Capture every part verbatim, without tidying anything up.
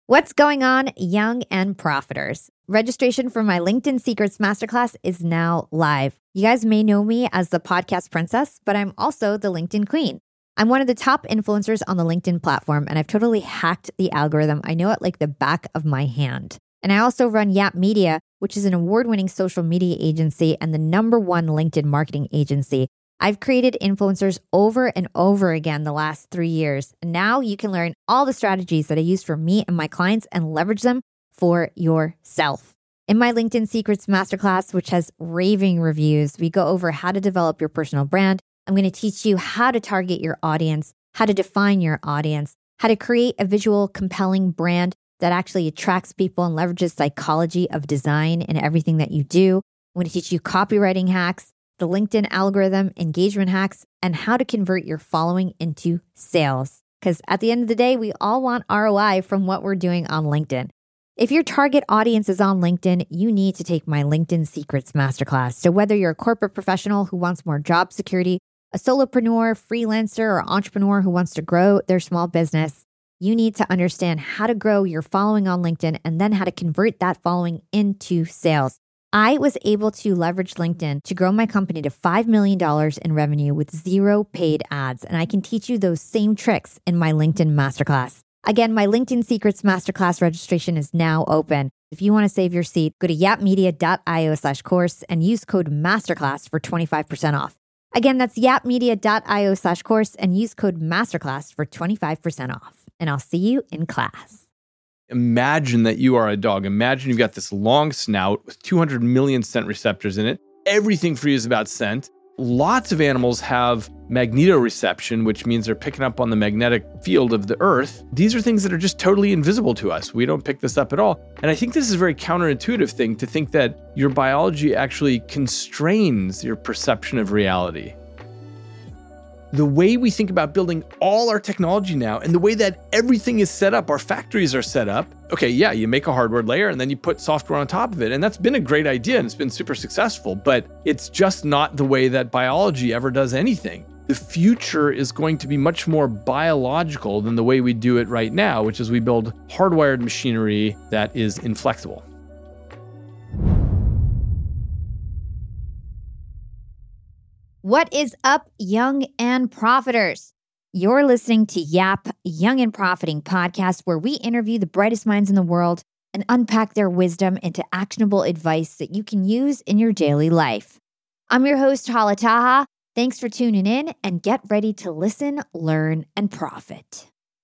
What's going on, young and profiters? Registration for my LinkedIn Secrets Masterclass is now live. You guys may know me as the podcast princess, but I'm also the LinkedIn queen. I'm one of the top influencers on the LinkedIn platform, and I've totally hacked the algorithm. I know it like the back of my hand. And I also run Yap Media, which is an award-winning social media agency and the number one LinkedIn marketing agency. I've created influencers over and over again the last three years. And now you can learn all the strategies that I use for me and my clients and leverage them for yourself. In my LinkedIn Secrets Masterclass, which has raving reviews, we go over how to develop your personal brand. I'm going to teach you how to target your audience, how to define your audience, how to create a visual, compelling brand that actually attracts people and leverages psychology of design in everything that you do. I'm going to teach you copywriting hacks, the LinkedIn algorithm, engagement hacks, and how to convert your following into sales. Because at the end of the day, we all want R O I from what we're doing on LinkedIn. If your target audience is on LinkedIn, you need to take my LinkedIn Secrets Masterclass. So whether you're a corporate professional who wants more job security, a solopreneur, freelancer, or entrepreneur who wants to grow their small business, you need to understand how to grow your following on LinkedIn and then how to convert that following into sales. I was able to leverage LinkedIn to grow my company to five million dollars in revenue with zero paid ads. And I can teach you those same tricks in my LinkedIn Masterclass. Again, my LinkedIn Secrets Masterclass registration is now open. If you want to save your seat, go to yapmedia.io slash course and use code Masterclass for twenty-five percent off. Again, that's yapmedia.io slash course and use code Masterclass for twenty-five percent off. And I'll see you in class. Imagine that you are a dog. Imagine you've got this long snout with two hundred million scent receptors in it. Everything for you is about scent. Lots of animals have magnetoreception, which means they're picking up on the magnetic field of the earth. These are things that are just totally invisible to us. We don't pick this up at all. And I think this is a very counterintuitive thing to think that your biology actually constrains your perception of reality. The way we think about building all our technology now and the way that everything is set up, our factories are set up. Okay, yeah, you make a hardware layer and then you put software on top of it. And that's been a great idea and it's been super successful, but it's just not the way that biology ever does anything. The future is going to be much more biological than the way we do it right now, which is we build hardwired machinery that is inflexible. What is up, young and profiters? You're listening to Yap, Young and Profiting Podcast, where we interview the brightest minds in the world and unpack their wisdom into actionable advice that you can use in your daily life. I'm your host, Hala Taha. Thanks for tuning in and get ready to listen, learn, and profit.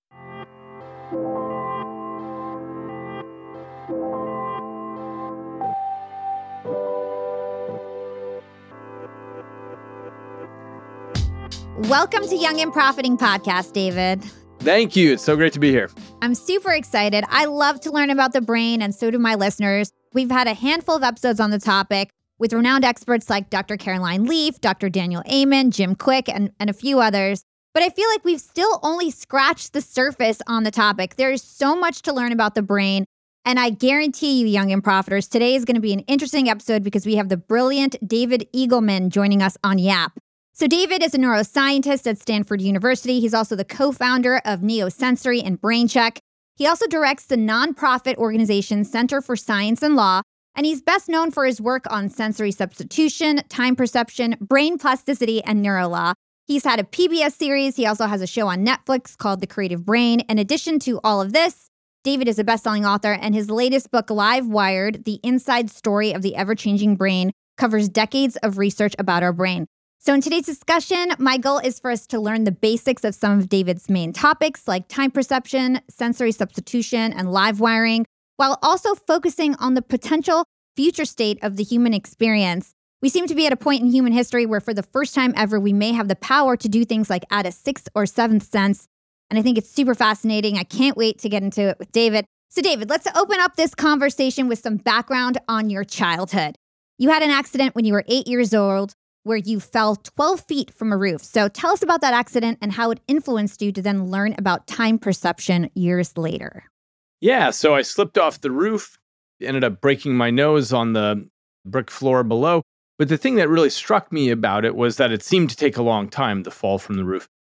Welcome to Young and Profiting Podcast, David. Thank you. It's so great to be here. I'm super excited. I love to learn about the brain, and so do my listeners. We've had a handful of episodes on the topic with renowned experts like Doctor Caroline Leaf, Doctor Daniel Amen, Jim Quick, and, and a few others. But I feel like we've still only scratched the surface on the topic. There's so much to learn about the brain. And I guarantee you, Young and Profiters, today is going to be an interesting episode because we have the brilliant David Eagleman joining us on Yap. So David is a neuroscientist at Stanford University. He's also the co-founder of Neosensory and BrainCheck. He also directs the nonprofit organization Center for Science and Law, and he's best known for his work on sensory substitution, time perception, brain plasticity, and neurolaw. He's had a P B S series. He also has a show on Netflix called The Creative Brain. In addition to all of this, David is a best-selling author, and his latest book, Live Wired, The Inside Story of the Ever-Changing Brain, covers decades of research about our brain. So in today's discussion, my goal is for us to learn the basics of some of David's main topics like time perception, sensory substitution, and live wiring, while also focusing on the potential future state of the human experience. We seem to be at a point in human history where for the first time ever, we may have the power to do things like add a sixth or seventh sense. And I think it's super fascinating. I can't wait to get into it with David. So David, let's open up this conversation with some background on your childhood. You had an accident when you were eight years old where you fell twelve feet from a roof. So tell us about that accident and how it influenced you to then learn about time perception years later. Yeah, so I slipped off the roof, ended up breaking my nose on the brick floor below. But the thing that really struck me about it was that it seemed to take a long time, the fall from the roof.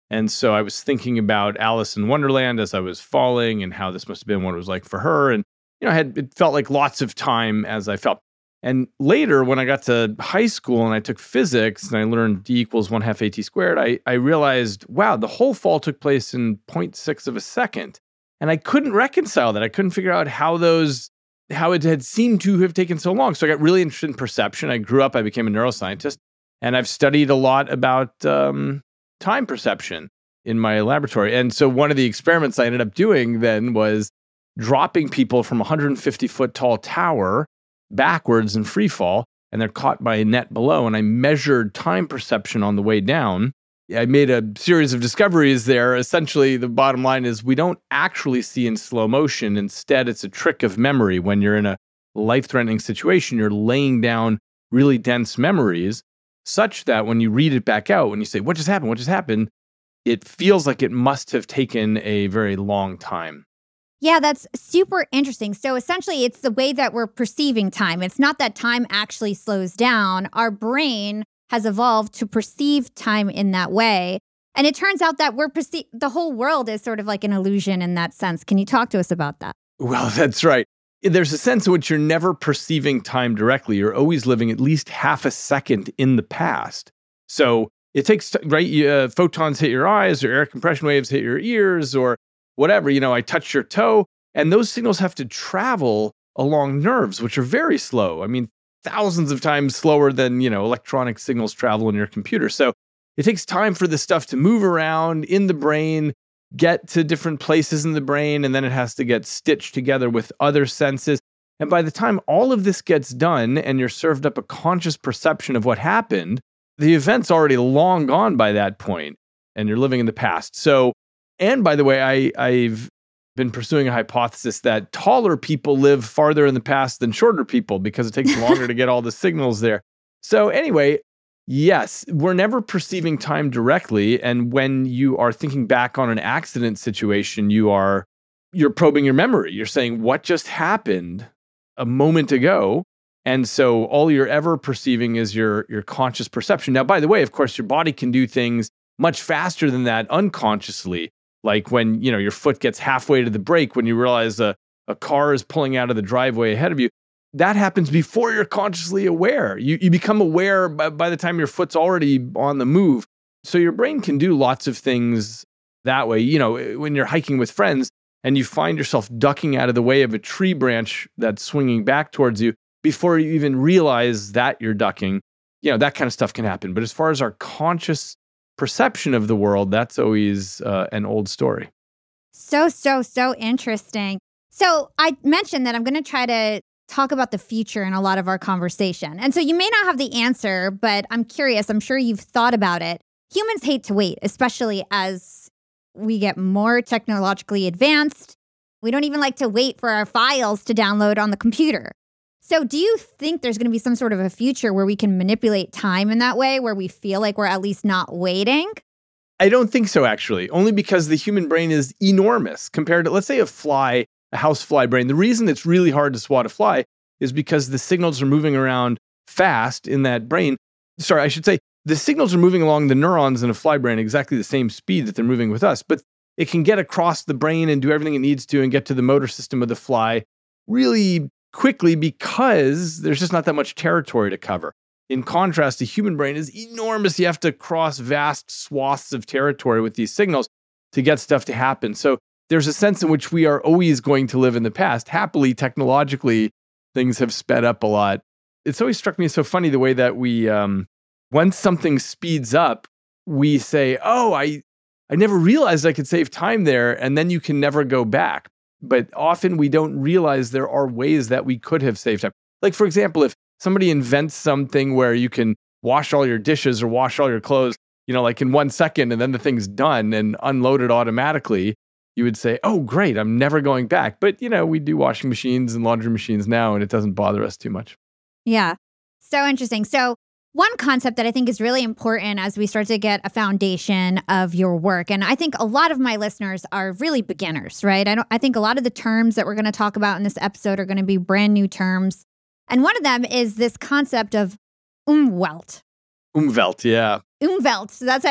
And so I was thinking about Alice in Wonderland as I was falling and how this must have been what it was like for her. And, you know, I had, it felt like lots of time as I fell. And later, when I got to high school and I took physics and I learned D equals one half AT squared, I, I realized, wow, the whole fall took place in zero point six of a second. And I couldn't reconcile that. I couldn't figure out how those, how it had seemed to have taken so long. So I got really interested in perception. I grew up, I became a neuroscientist, and I've studied a lot about um, time perception in my laboratory. And so one of the experiments I ended up doing then was dropping people from a one hundred fifty foot tall tower backwards in free fall, and they're caught by a net below. And I measured time perception on the way down. I made a series of discoveries there. Essentially, the bottom line is we don't actually see in slow motion. Instead, it's a trick of memory. When you're in a life-threatening situation, you're laying down really dense memories such that when you read it back out, when you say, what just happened? What just happened? It feels like it must have taken a very long time. Yeah, that's super interesting. So essentially, it's the way that we're perceiving time. It's not that time actually slows down. Our brain has evolved to perceive time in that way. And it turns out that we're perce- the whole world is sort of like an illusion in that sense. Can you talk to us about that? Well, that's right. There's a sense in which you're never perceiving time directly. You're always living at least half a second in the past. So it takes, right, uh, photons hit your eyes, or air compression waves hit your ears, or whatever, you know, I touch your toe, and those signals have to travel along nerves, which are very slow. I mean, thousands of times slower than, you know, electronic signals travel in your computer. So it takes time for this stuff to move around in the brain, get to different places in the brain, and then it has to get stitched together with other senses. And by the time all of this gets done and you're served up a conscious perception of what happened, the event's already long gone by that point, and you're living in the past. So, and by the way, I, I've been pursuing a hypothesis that taller people live farther in the past than shorter people because it takes longer to get all the signals there. So anyway, yes, we're never perceiving time directly. And when you are thinking back on an accident situation, you are, you're probing your memory. You're saying, what just happened a moment ago? And so all you're ever perceiving is your, your conscious perception. Now, by the way, of course, your body can do things much faster than that unconsciously. Like when, you know, your foot gets halfway to the brake, when you realize a, a car is pulling out of the driveway ahead of you, that happens before you're consciously aware. You, you become aware by, by the time your foot's already on the move. So your brain can do lots of things that way. You know, when you're hiking with friends and you find yourself ducking out of the way of a tree branch that's swinging back towards you before you even realize that you're ducking, you know, that kind of stuff can happen. But as far as our conscious perception of the world, that's always uh, an old story. So, so, so interesting. So I mentioned that I'm going to try to talk about the future in a lot of our conversation. And so you may not have the answer, but I'm curious. I'm sure you've thought about it. Humans hate to wait, especially as we get more technologically advanced. We don't even like to wait for our files to download on the computer. So do you think there's going to be some sort of a future where we can manipulate time in that way, where we feel like we're at least not waiting? I don't think so, actually, only because the human brain is enormous compared to, let's say, a fly, a housefly brain. The reason it's really hard to swat a fly is because the signals are moving around fast in that brain. Sorry, I should say the signals are moving along the neurons in a fly brain exactly the same speed that they're moving with us, but it can get across the brain and do everything it needs to and get to the motor system of the fly really quickly because there's just not that much territory to cover. In contrast, the human brain is enormous. You have to cross vast swaths of territory with these signals to get stuff to happen. So there's a sense in which we are always going to live in the past. Happily, technologically, things have sped up a lot. It's always struck me as so funny the way that we, um, once something speeds up, we say, oh, I, I never realized I could save time there. And then you can never go back. But often we don't realize there are ways that we could have saved time. Like, for example, if somebody invents something where you can wash all your dishes or wash all your clothes, you know, like in one second, and then the thing's done and unloaded automatically, you would say, oh, great, I'm never going back. But, you know, we do washing machines and laundry machines now, and it doesn't bother us too much. Yeah. So interesting. So one concept that I think is really important as we start to get a foundation of your work, and I think a lot of my listeners are really beginners, right? I don't. I think a lot of the terms that we're going to talk about in this episode are going to be brand new terms. And one of them is this concept of Umwelt. Umwelt, yeah. Umwelt. So that's a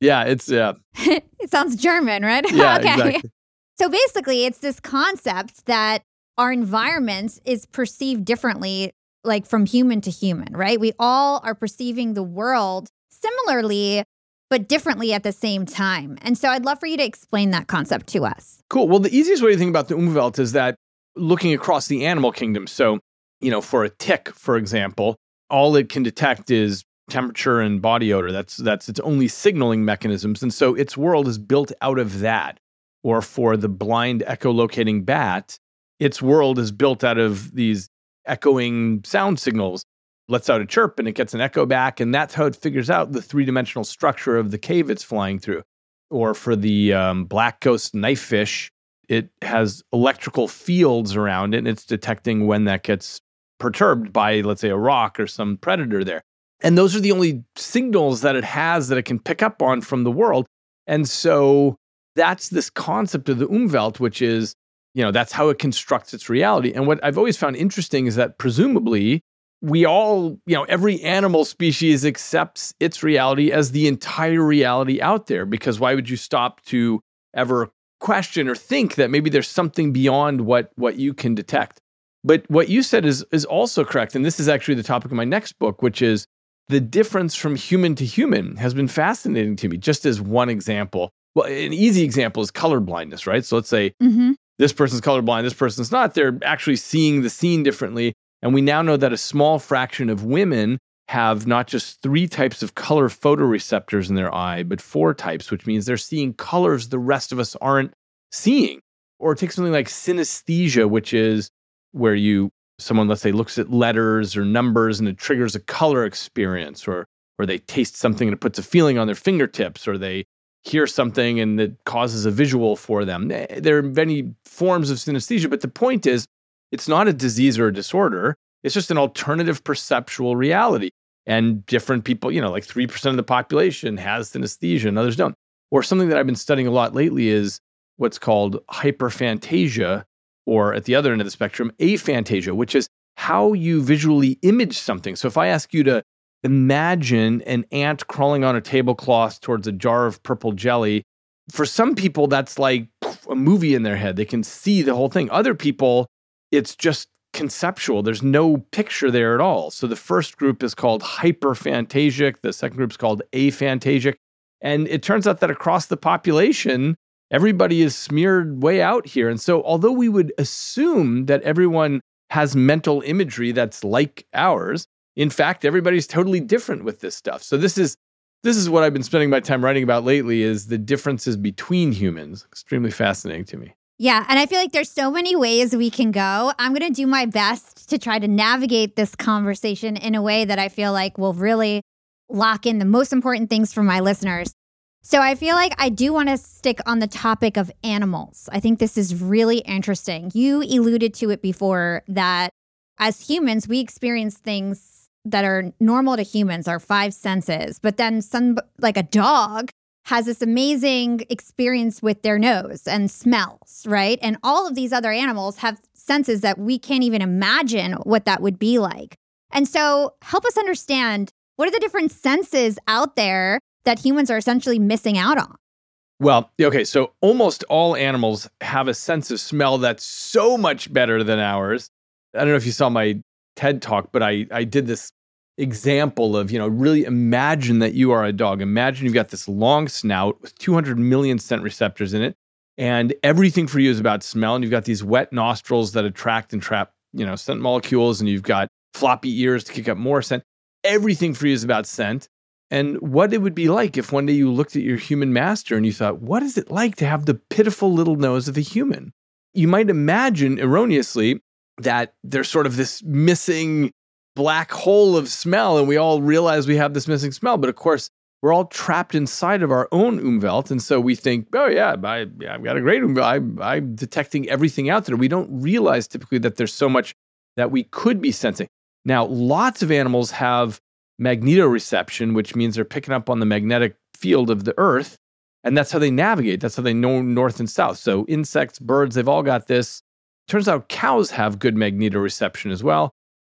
Yeah, it's, yeah. It sounds German, right? Yeah, okay. exactly. So basically, it's this concept that our environment is perceived differently, like from human to human, right? We all are perceiving the world similarly, but differently at the same time. And so I'd love for you to explain that concept to us. Cool. Well, the easiest way to think about the Umwelt is that looking across the animal kingdom. So, you know, for a tick, for example, all it can detect is temperature and body odor. That's that's its only signaling mechanisms. And so its world is built out of that. Or for the blind echolocating bat, its world is built out of these echoing sound signals. Lets out a chirp and it gets an echo back. And that's how it figures out the three-dimensional structure of the cave it's flying through. Or for the um, black ghost knifefish, it has electrical fields around it, and it's detecting when that gets perturbed by, let's say, a rock or some predator there. And those are the only signals that it has that it can pick up on from the world. And so that's this concept of the Umwelt, which is, you know, that's how it constructs its reality. And what I've always found interesting is that presumably we all, you know, every animal species accepts its reality as the entire reality out there, because why would you stop to ever question or think that maybe there's something beyond what what you can detect? But what you said is is also correct. And this is actually the topic of my next book, which is the difference from human to human has been fascinating to me, just as one example. Well, an easy example is color blindness, right? So let's say Mm-hmm. this person's colorblind, this person's not. They're actually seeing the scene differently. And we now know that a small fraction of women have not just three types of color photoreceptors in their eye, but four types, which means they're seeing colors the rest of us aren't seeing. Or take something like synesthesia, which is where you, someone, let's say, looks at letters or numbers and it triggers a color experience, or or they taste something and it puts a feeling on their fingertips, or they hear something and it causes a visual for them. There are many forms of synesthesia, but the point is, it's not a disease or a disorder. It's just an alternative perceptual reality. And different people, you know, like three percent of the population has synesthesia and others don't. Or something that I've been studying a lot lately is what's called hyperphantasia, or at the other end of the spectrum, aphantasia, which is how you visually image something. So if I ask you to imagine an ant crawling on a tablecloth towards a jar of purple jelly, for some people, that's like poof, a movie in their head. They can see the whole thing. Other people, it's just conceptual. There's no picture there at all. So the first group is called hyperphantasic. The second group is called aphantasic. And it turns out that across the population, everybody is smeared way out here. And so although we would assume that everyone has mental imagery that's like ours, in fact, everybody's totally different with this stuff. So this is this is what I've been spending my time writing about lately, is the differences between humans. Extremely fascinating to me. Yeah, and I feel like there's so many ways we can go. I'm going to do my best to try to navigate this conversation in a way that I feel like will really lock in the most important things for my listeners. So I feel like I do want to stick on the topic of animals. I think this is really interesting. You alluded to it before that as humans, we experience things that are normal to humans, our five senses, but then some, like a dog, has this amazing experience with their nose and smells, right? And all of these other animals have senses that we can't even imagine what that would be like. And so help us understand, what are the different senses out there that humans are essentially missing out on? Well, okay, so almost all animals have a sense of smell that's so much better than ours. I don't know if you saw my TED Talk, but I, I did this example of, you know, really imagine that you are a dog. Imagine you've got this long snout with two hundred million scent receptors in it, and everything for you is about smell. And you've got these wet nostrils that attract and trap, you know, scent molecules, and you've got floppy ears to kick up more scent. Everything for you is about scent. And what it would be like if one day you looked at your human master and you thought, what is it like to have the pitiful little nose of a human? You might imagine erroneously that there's sort of this missing black hole of smell, and we all realize we have this missing smell. But of course, we're all trapped inside of our own Umwelt. And so we think, oh yeah, I, yeah I've got a great Umwelt. I, I'm detecting everything out there. We don't realize typically that there's so much that we could be sensing. Now, lots of animals have magnetoreception, which means they're picking up on the magnetic field of the earth. And that's how they navigate. That's how they know north and south. So insects, birds, they've all got this. Turns out cows have good magnetoreception as well.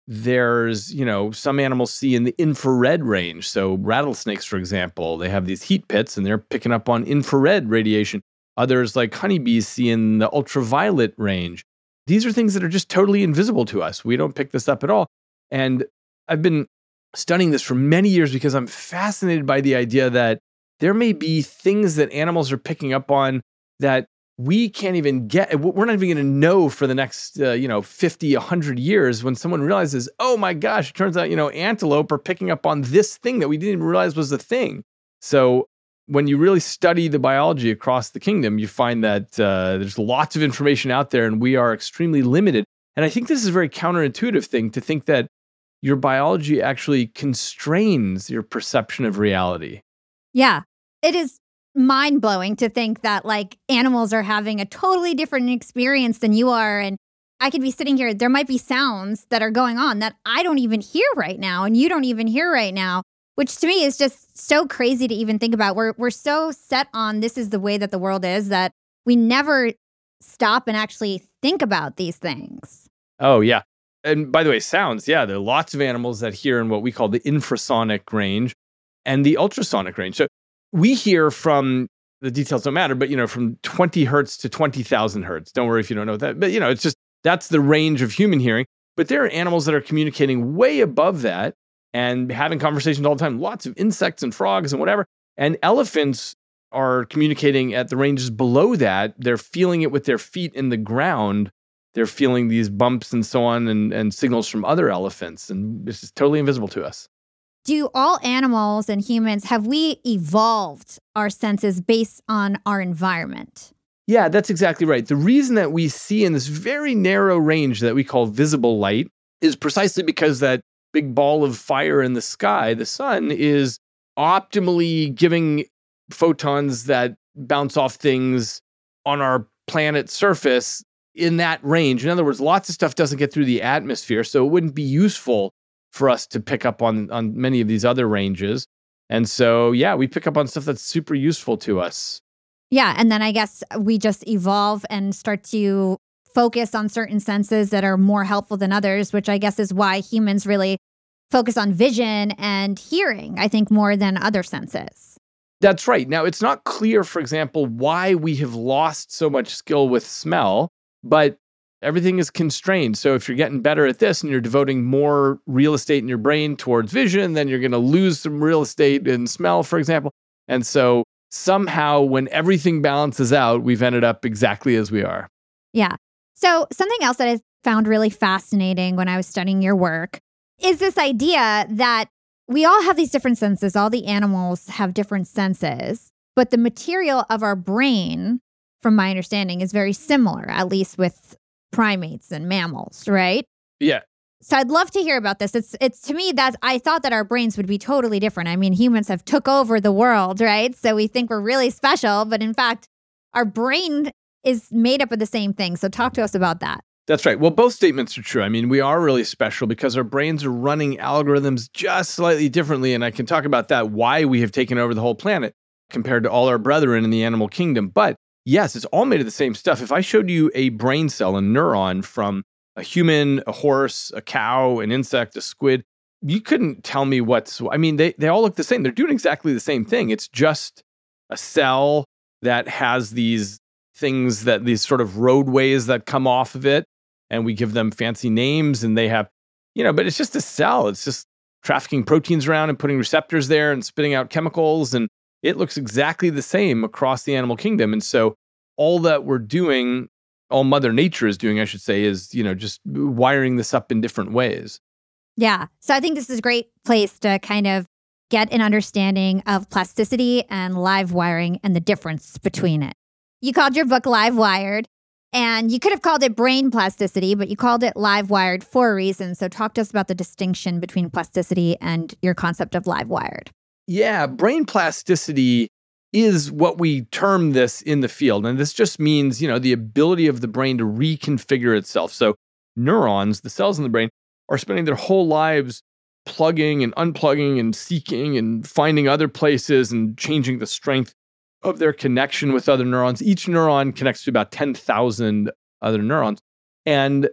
There's, you know, some animals see in the infrared range. So rattlesnakes, for example, they have these heat pits and they're picking up on infrared radiation. Others, like honeybees, see in the ultraviolet range. These are things that are just totally invisible to us. We don't pick this up at all. And I've been studying this for many years because I'm fascinated by the idea that there may be things that animals are picking up on that we can't even get. We're not even going to know for the next, uh, you know, fifty, one hundred years when someone realizes, oh my gosh, it turns out, you know, antelope are picking up on this thing that we didn't even realize was a thing. So when you really study the biology across the kingdom, you find that uh, there's lots of information out there and we are extremely limited. And I think this is a very counterintuitive thing to think that your biology actually constrains your perception of reality. Yeah, it is mind-blowing to think that like animals are having a totally different experience than you are. And I could be sitting here, there might be sounds that are going on that I don't even hear right now and you don't even hear right now, which to me is just so crazy to even think about. We're we're so set on this is the way that the world is that we never stop and actually think about these things. Oh, yeah. And by the way, sounds, yeah, there are lots of animals that hear in what we call the infrasonic range and the ultrasonic range. So we hear from, the details don't matter, but, you know, from twenty hertz to twenty thousand hertz. Don't worry if you don't know that. But, you know, it's just, that's the range of human hearing. But there are animals that are communicating way above that and having conversations all the time. Lots of insects and frogs and whatever. And elephants are communicating at the ranges below that. They're feeling it with their feet in the ground. They're feeling these bumps and so on and, and signals from other elephants. And this is totally invisible to us. Do all animals and humans, have we evolved our senses based on our environment? Yeah, that's exactly right. The reason that we see in this very narrow range that we call visible light is precisely because that big ball of fire in the sky, the sun, is optimally giving photons that bounce off things on our planet's surface in that range. In other words, lots of stuff doesn't get through the atmosphere, so it wouldn't be useful for us to pick up on, on many of these other ranges. And so, yeah, we pick up on stuff that's super useful to us. Yeah, and then I guess we just evolve and start to focus on certain senses that are more helpful than others, which I guess is why humans really focus on vision and hearing, I think, more than other senses. That's right. Now, it's not clear, for example, why we have lost so much skill with smell, but everything is constrained. So if you're getting better at this and you're devoting more real estate in your brain towards vision, then you're going to lose some real estate in smell, for example. And so somehow when everything balances out, we've ended up exactly as we are. Yeah. So something else that I found really fascinating when I was studying your work is this idea that we all have these different senses. All the animals have different senses, but the material of our brain, from my understanding, is very similar, at least with primates and mammals, right? Yeah. So I'd love to hear about this. It's it's to me that I thought that our brains would be totally different. I mean, humans have took over the world, right? So we think we're really special, but in fact, our brain is made up of the same thing. So talk to us about that. That's right. Well, both statements are true. I mean, we are really special because our brains are running algorithms just slightly differently. And I can talk about that, why we have taken over the whole planet compared to all our brethren in the animal kingdom. But yes, it's all made of the same stuff. If I showed you a brain cell, a neuron from a human, a horse, a cow, an insect, a squid, you couldn't tell me what's, I mean, they, they all look the same. They're doing exactly the same thing. It's just a cell that has these things that, these sort of roadways that come off of it. And we give them fancy names and they have, you know, but it's just a cell. It's just trafficking proteins around and putting receptors there and spitting out chemicals. And it looks exactly the same across the animal kingdom. And so all that we're doing, all Mother Nature is doing, I should say, is, you know, just wiring this up in different ways. Yeah. So I think this is a great place to kind of get an understanding of plasticity and live wiring and the difference between it. You called your book Live Wired, and you could have called it brain plasticity, but you called it live wired for a reason. So talk to us about the distinction between plasticity and your concept of live wired. Yeah, brain plasticity is what we term this in the field. And this just means, you know, the ability of the brain to reconfigure itself. So neurons, the cells in the brain, are spending their whole lives plugging and unplugging and seeking and finding other places and changing the strength of their connection with other neurons. Each neuron connects to about ten thousand other neurons. And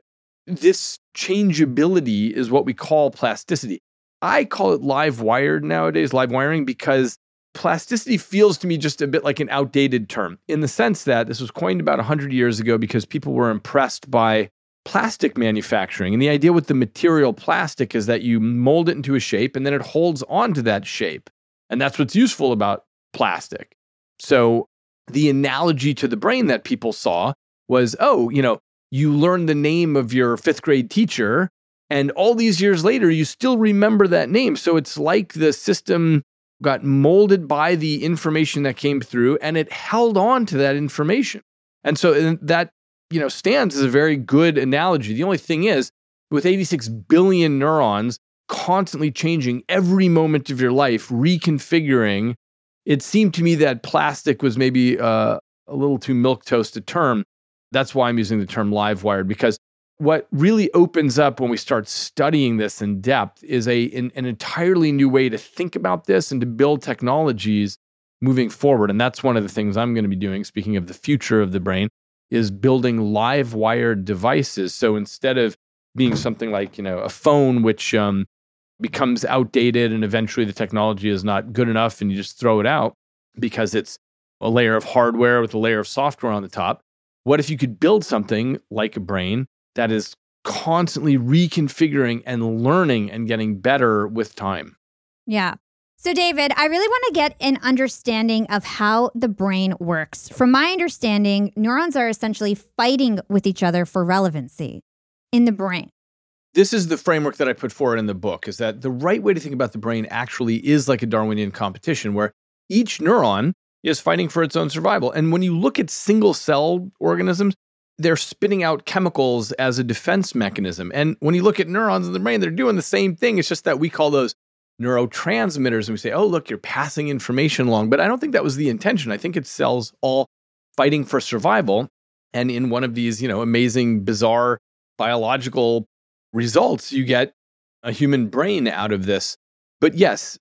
this changeability is what we call plasticity. I call it live wired nowadays, live wiring, because plasticity feels to me just a bit like an outdated term in the sense that this was coined about one hundred years ago because people were impressed by plastic manufacturing. And the idea with the material plastic is that you mold it into a shape and then it holds on to that shape. And that's what's useful about plastic. So the analogy to the brain that people saw was, oh, you know, you learn the name of your fifth grade teacher, and all these years later, you still remember that name. So it's like the system got molded by the information that came through, and it held on to that information. And so that, you know, stands as a very good analogy. The only thing is, with eighty-six billion neurons constantly changing every moment of your life, reconfiguring, it seemed to me that plastic was maybe uh, a little too milquetoast a term. That's why I'm using the term live wired, because what really opens up when we start studying this in depth is a an, an entirely new way to think about this and to build technologies moving forward. And that's one of the things I'm going to be doing, speaking of the future of the brain, is building live wired devices. So instead of being something like, you know, a phone, which um, becomes outdated and eventually the technology is not good enough and you just throw it out because it's a layer of hardware with a layer of software on the top. What if you could build something like a brain that is constantly reconfiguring and learning and getting better with time? Yeah. So, David, I really want to get an understanding of how the brain works. From my understanding, neurons are essentially fighting with each other for relevancy in the brain. This is the framework that I put forward in the book, is that the right way to think about the brain actually is like a Darwinian competition where each neuron is fighting for its own survival. And when you look at single-celled organisms, they're spitting out chemicals as a defense mechanism. And when you look at neurons in the brain, they're doing the same thing. It's just that we call those neurotransmitters, and we say, oh, look, you're passing information along. But I don't think that was the intention. I think it's cells all fighting for survival. And in one of these, you know, amazing, bizarre biological results, you get a human brain out of this. But yes,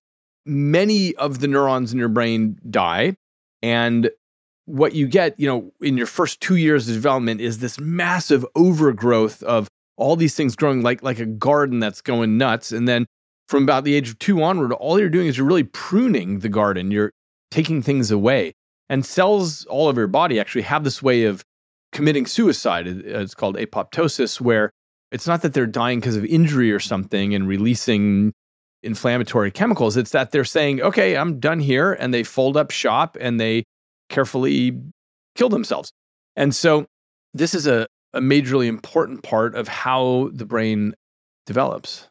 many of the neurons in your brain die. And what you get, you know, in your first two years of development is this massive overgrowth of all these things growing like, like a garden that's going nuts. And then from about the age of two onward, all you're doing is you're really pruning the garden. You're taking things away. And cells all over your body actually have this way of committing suicide. It's called apoptosis, where it's not that they're dying because of injury or something and releasing inflammatory chemicals. It's that they're saying, okay, I'm done here. And they fold up shop and they carefully kill themselves. And so this is a, a majorly important part of how the brain develops.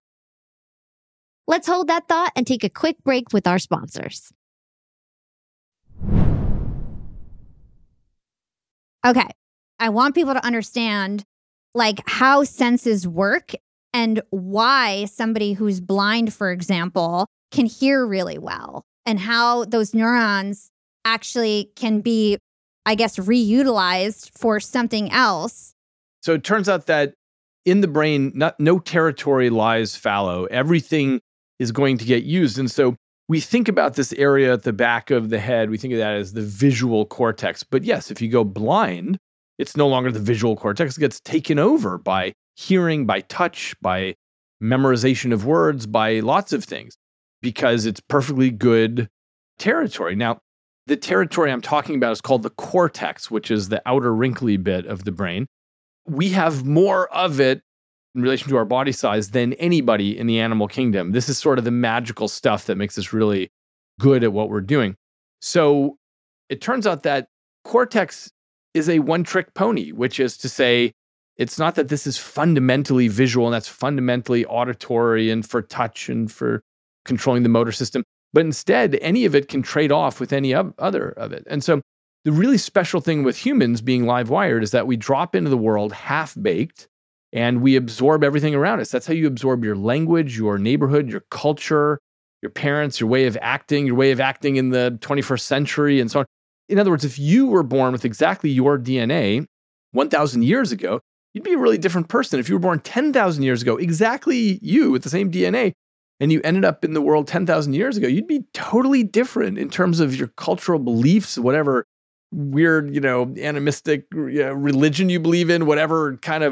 Let's hold that thought and take a quick break with our sponsors. Okay. I want people to understand like how senses work and why somebody who's blind, for example, can hear really well, and how those neurons actually can be, I guess, reutilized for something else. So it turns out that in the brain, not, no territory lies fallow. Everything is going to get used. And so we think about this area at the back of the head, we think of that as the visual cortex. But yes, if you go blind, it's no longer the visual cortex. It gets taken over by hearing, by touch, by memorization of words, by lots of things, because it's perfectly good territory. Now, the territory I'm talking about is called the cortex, which is the outer wrinkly bit of the brain. We have more of it in relation to our body size than anybody in the animal kingdom. This is sort of the magical stuff that makes us really good at what we're doing. So it turns out that cortex is a one-trick pony, which is to say, it's not that this is fundamentally visual and that's fundamentally auditory and for touch and for controlling the motor system, but instead, any of it can trade off with any other of it. And so the really special thing with humans being live wired is that we drop into the world half-baked and we absorb everything around us. That's how you absorb your language, your neighborhood, your culture, your parents, your way of acting, your way of acting in the twenty-first century, and so on. In other words, if you were born with exactly your D N A one thousand years ago, you'd be a really different person. If you were born ten thousand years ago, exactly you with the same D N A, and you ended up in the world ten thousand years ago, you'd be totally different in terms of your cultural beliefs, whatever weird, you know, animistic you know, religion you believe in, whatever kind of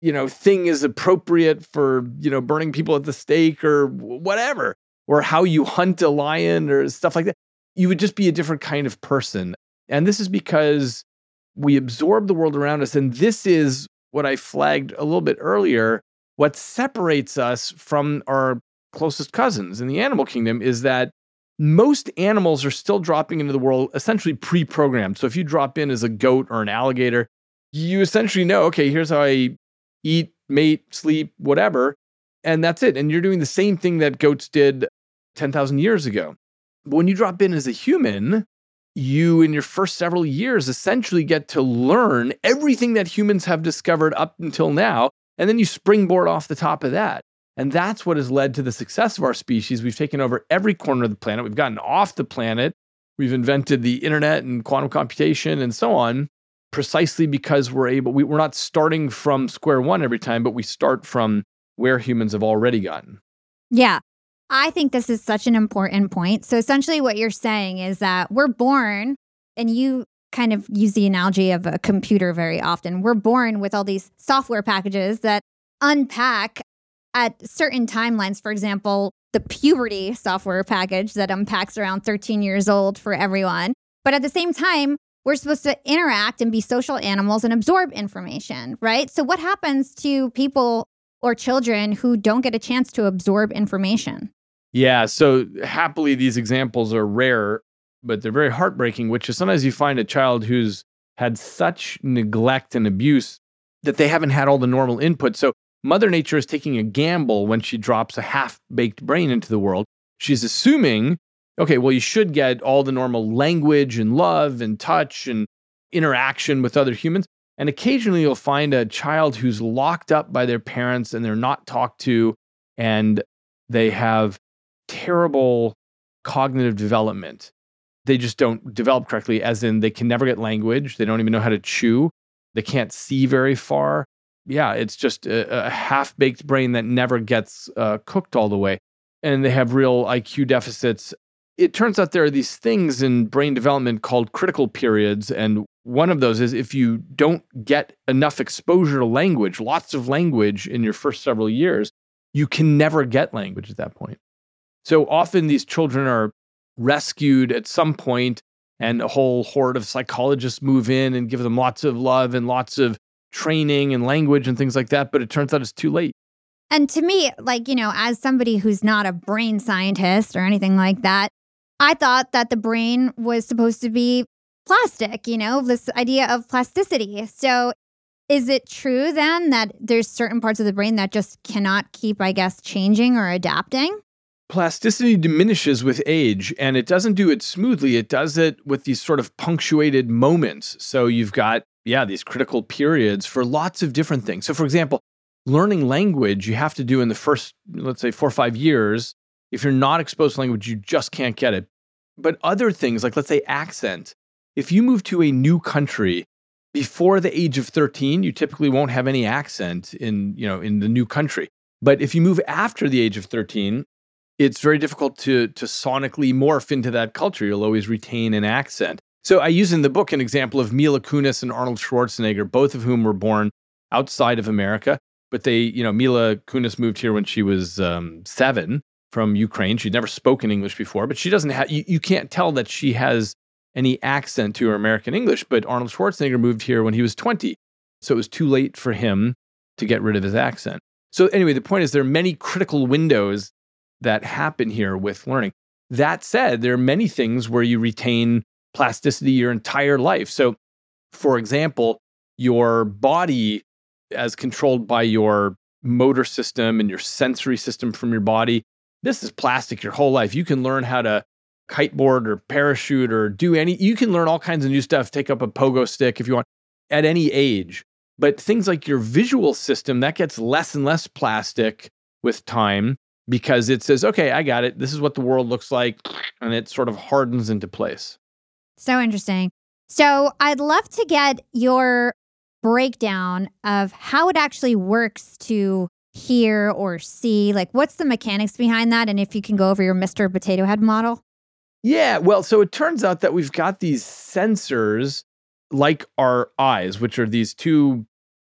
you know, thing is appropriate for, you know, burning people at the stake or whatever, or how you hunt a lion or stuff like that. You would just be a different kind of person. And this is because we absorb the world around us. And this is what I flagged a little bit earlier. What separates us from our closest cousins in the animal kingdom is that most animals are still dropping into the world essentially pre-programmed. So if you drop in as a goat or an alligator, you essentially know, okay, here's how I eat, mate, sleep, whatever. And that's it. And you're doing the same thing that goats did ten thousand years ago. But when you drop in as a human, you, in your first several years, essentially get to learn everything that humans have discovered up until now. And then you springboard off the top of that. And that's what has led to the success of our species. We've taken over every corner of the planet. We've gotten off the planet. We've invented the internet and quantum computation and so on, precisely because we're able, we, we're not starting from square one every time, but we start from where humans have already gotten. Yeah. I think this is such an important point. So essentially what you're saying is that we're born, and you kind of use the analogy of a computer very often. We're born with all these software packages that unpack at certain timelines. For example, the puberty software package that unpacks around thirteen years old for everyone. But at the same time, we're supposed to interact and be social animals and absorb information, right? So what happens to people or children who don't get a chance to absorb information? Yeah, so happily, these examples are rare, but they're very heartbreaking, which is sometimes you find a child who's had such neglect and abuse that they haven't had all the normal input. So Mother Nature is taking a gamble when she drops a half-baked brain into the world. She's assuming, okay, well, you should get all the normal language and love and touch and interaction with other humans. And occasionally you'll find a child who's locked up by their parents and they're not talked to, and they have terrible cognitive development. They just don't develop correctly, as in they can never get language. They don't even know how to chew. They can't see very far. Yeah, it's just a, a half-baked brain that never gets uh, cooked all the way. And they have real I Q deficits. It turns out there are these things in brain development called critical periods. And one of those is if you don't get enough exposure to language, lots of language in your first several years, you can never get language at that point. So often these children are rescued at some point, and a whole horde of psychologists move in and give them lots of love and lots of training and language and things like that. But it turns out it's too late. And to me, like, you know, as somebody who's not a brain scientist or anything like that, I thought that the brain was supposed to be plastic, you know, this idea of plasticity. So is it true then that there's certain parts of the brain that just cannot keep, I guess, changing or adapting? Plasticity diminishes with age, and it doesn't do it smoothly. It does it with these sort of punctuated moments. So you've got, yeah, these critical periods for lots of different things. So for example, learning language you have to do in the first, let's say, four or five years. If you're not exposed to language, you just can't get it. But other things, like let's say accent, if you move to a new country before the age of thirteen, you typically won't have any accent in, you know, in the new country. But if you move after the age of thirteen, it's very difficult to, to sonically morph into that culture. You'll always retain an accent. So I use in the book an example of Mila Kunis and Arnold Schwarzenegger, both of whom were born outside of America. But they, you know, Mila Kunis moved here when she was um, seven from Ukraine. She'd never spoken English before, but she doesn't have, you, you can't tell that she has any accent to her American English. But Arnold Schwarzenegger moved here when he was twenty. So it was too late for him to get rid of his accent. So anyway, the point is there are many critical windows that happen here with learning. That said, there are many things where you retain plasticity your entire life. So, for example, your body, as controlled by your motor system and your sensory system from your body, this is plastic your whole life. You can learn how to kiteboard or parachute or do any, you can learn all kinds of new stuff, take up a pogo stick if you want, at any age. But things like your visual system, that gets less and less plastic with time, because it says, okay, I got it. This is what the world looks like. And it sort of hardens into place. So interesting. So I'd love to get your breakdown of how it actually works to hear or see. Like, what's the mechanics behind that? And if you can go over your Mister Potato Head model. Yeah, well, so it turns out that we've got these sensors like our eyes, which are these two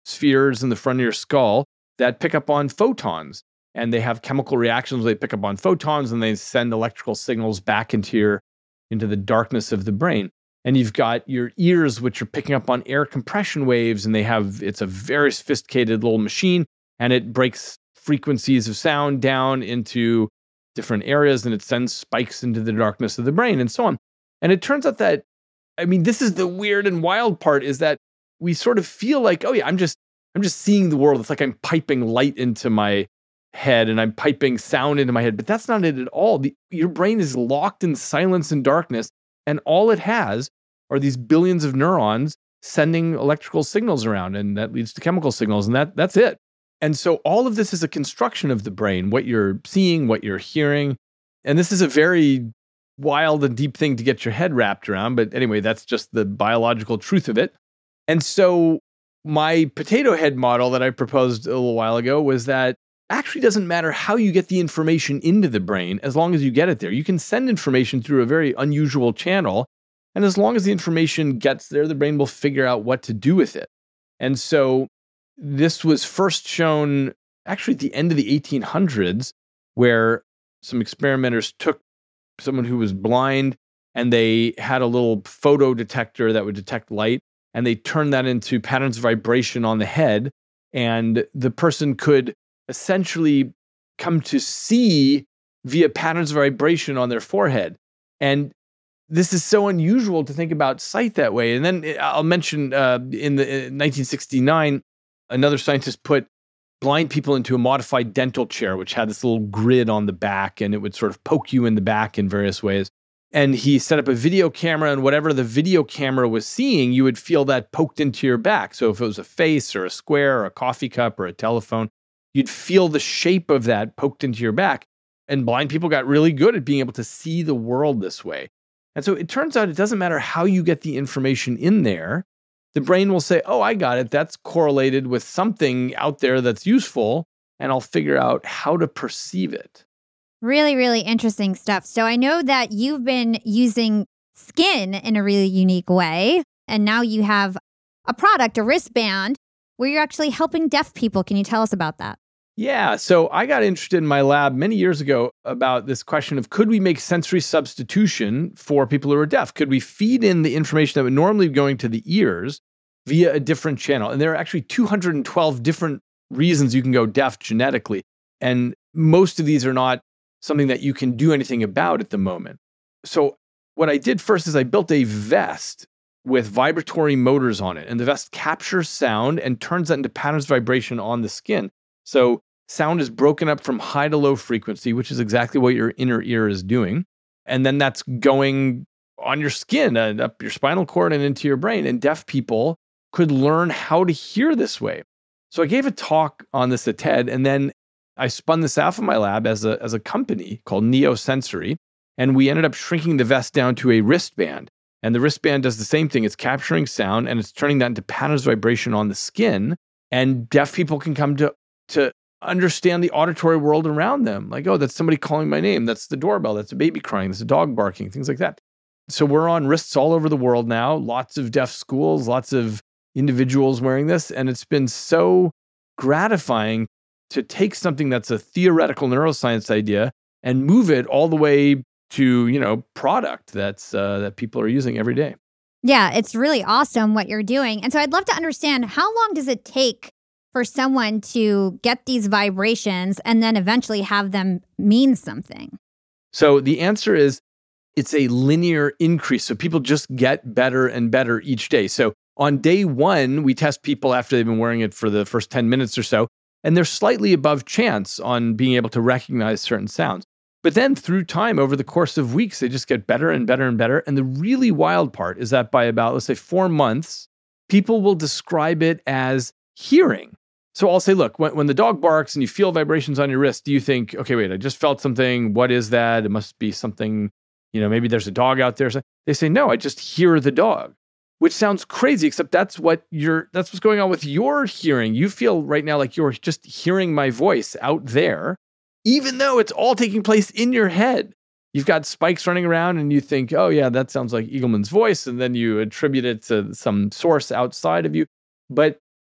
spheres in the front of your skull that pick up on photons. And they have chemical reactions where they pick up on photons and they send electrical signals back into your into the darkness of the brain. And you've got your ears, which are picking up on air compression waves, and they have it's a very sophisticated little machine, and it breaks frequencies of sound down into different areas, and it sends spikes into the darkness of the brain, and so on. And it turns out that, I mean, this is the weird and wild part, is that we sort of feel like, oh yeah, I'm just I'm just seeing the world. It's like I'm piping light into my head and I'm piping sound into my head, but that's not it at all. The, your brain is locked in silence and darkness, and all it has are these billions of neurons sending electrical signals around, and that leads to chemical signals, and that that's it. And so all of this is a construction of the brain, what you're seeing, what you're hearing, and this is a very wild and deep thing to get your head wrapped around, but anyway, that's just the biological truth of it. And so my potato head model that I proposed a little while ago was that actually doesn't matter how you get the information into the brain as long as you get it there. You can send information through a very unusual channel, and as long as the information gets there, the brain will figure out what to do with it. And so this was first shown actually at the end of the eighteen hundreds, where some experimenters took someone who was blind and they had a little photo detector that would detect light, and they turned that into patterns of vibration on the head, and the person could essentially come to see via patterns of vibration on their forehead. And this is so unusual to think about sight that way. And then I'll mention uh, in the in nineteen sixty-nine, another scientist put blind people into a modified dental chair, which had this little grid on the back, and it would sort of poke you in the back in various ways. And he set up a video camera, and whatever the video camera was seeing, you would feel that poked into your back. So if it was a face or a square or a coffee cup or a telephone, you'd feel the shape of that poked into your back. And blind people got really good at being able to see the world this way. And so it turns out it doesn't matter how you get the information in there. The brain will say, oh, I got it. That's correlated with something out there that's useful, and I'll figure out how to perceive it. Really, really interesting stuff. So I know that you've been using skin in a really unique way, and now you have a product, a wristband, where you're actually helping deaf people. Can you tell us about that? Yeah, so I got interested in my lab many years ago about this question of, could we make sensory substitution for people who are deaf? Could we feed in the information that would normally be going to the ears via a different channel? And there are actually two hundred twelve different reasons you can go deaf genetically. And most of these are not something that you can do anything about at the moment. So what I did first is I built a vest with vibratory motors on it. And the vest captures sound and turns that into patterns of vibration on the skin. So sound is broken up from high to low frequency, which is exactly what your inner ear is doing. And then that's going on your skin, and up your spinal cord and into your brain. And deaf people could learn how to hear this way. So I gave a talk on this at TED, and then I spun this out from my lab as a, as a company called Neosensory. And we ended up shrinking the vest down to a wristband. And the wristband does the same thing. It's capturing sound, and it's turning that into patterns of vibration on the skin. And deaf people can come to to understand the auditory world around them. Like, oh, that's somebody calling my name. That's the doorbell. That's a baby crying. That's a dog barking, things like that. So we're on wrists all over the world now. Lots of deaf schools, lots of individuals wearing this. And it's been so gratifying to take something that's a theoretical neuroscience idea and move it all the way to, you know, product that's uh, that people are using every day. Yeah, it's really awesome what you're doing. And so I'd love to understand, how long does it take for someone to get these vibrations and then eventually have them mean something? So the answer is, it's a linear increase. So people just get better and better each day. So on day one, we test people after they've been wearing it for the first ten minutes or so, and they're slightly above chance on being able to recognize certain sounds. But then through time, over the course of weeks, they just get better and better and better. And the really wild part is that by about, let's say, four months, people will describe it as hearing. So I'll say, look, when, when the dog barks and you feel vibrations on your wrist, do you think, okay, wait, I just felt something. What is that? It must be something, you know, maybe there's a dog out there. They say, no, I just hear the dog, which sounds crazy, except that's what you're, that's what's going on with your hearing. You feel right now like you're just hearing my voice out there, even though it's all taking place in your head. You've got spikes running around and you think, oh yeah, that sounds like Eagleman's voice. And then you attribute it to some source outside of you. But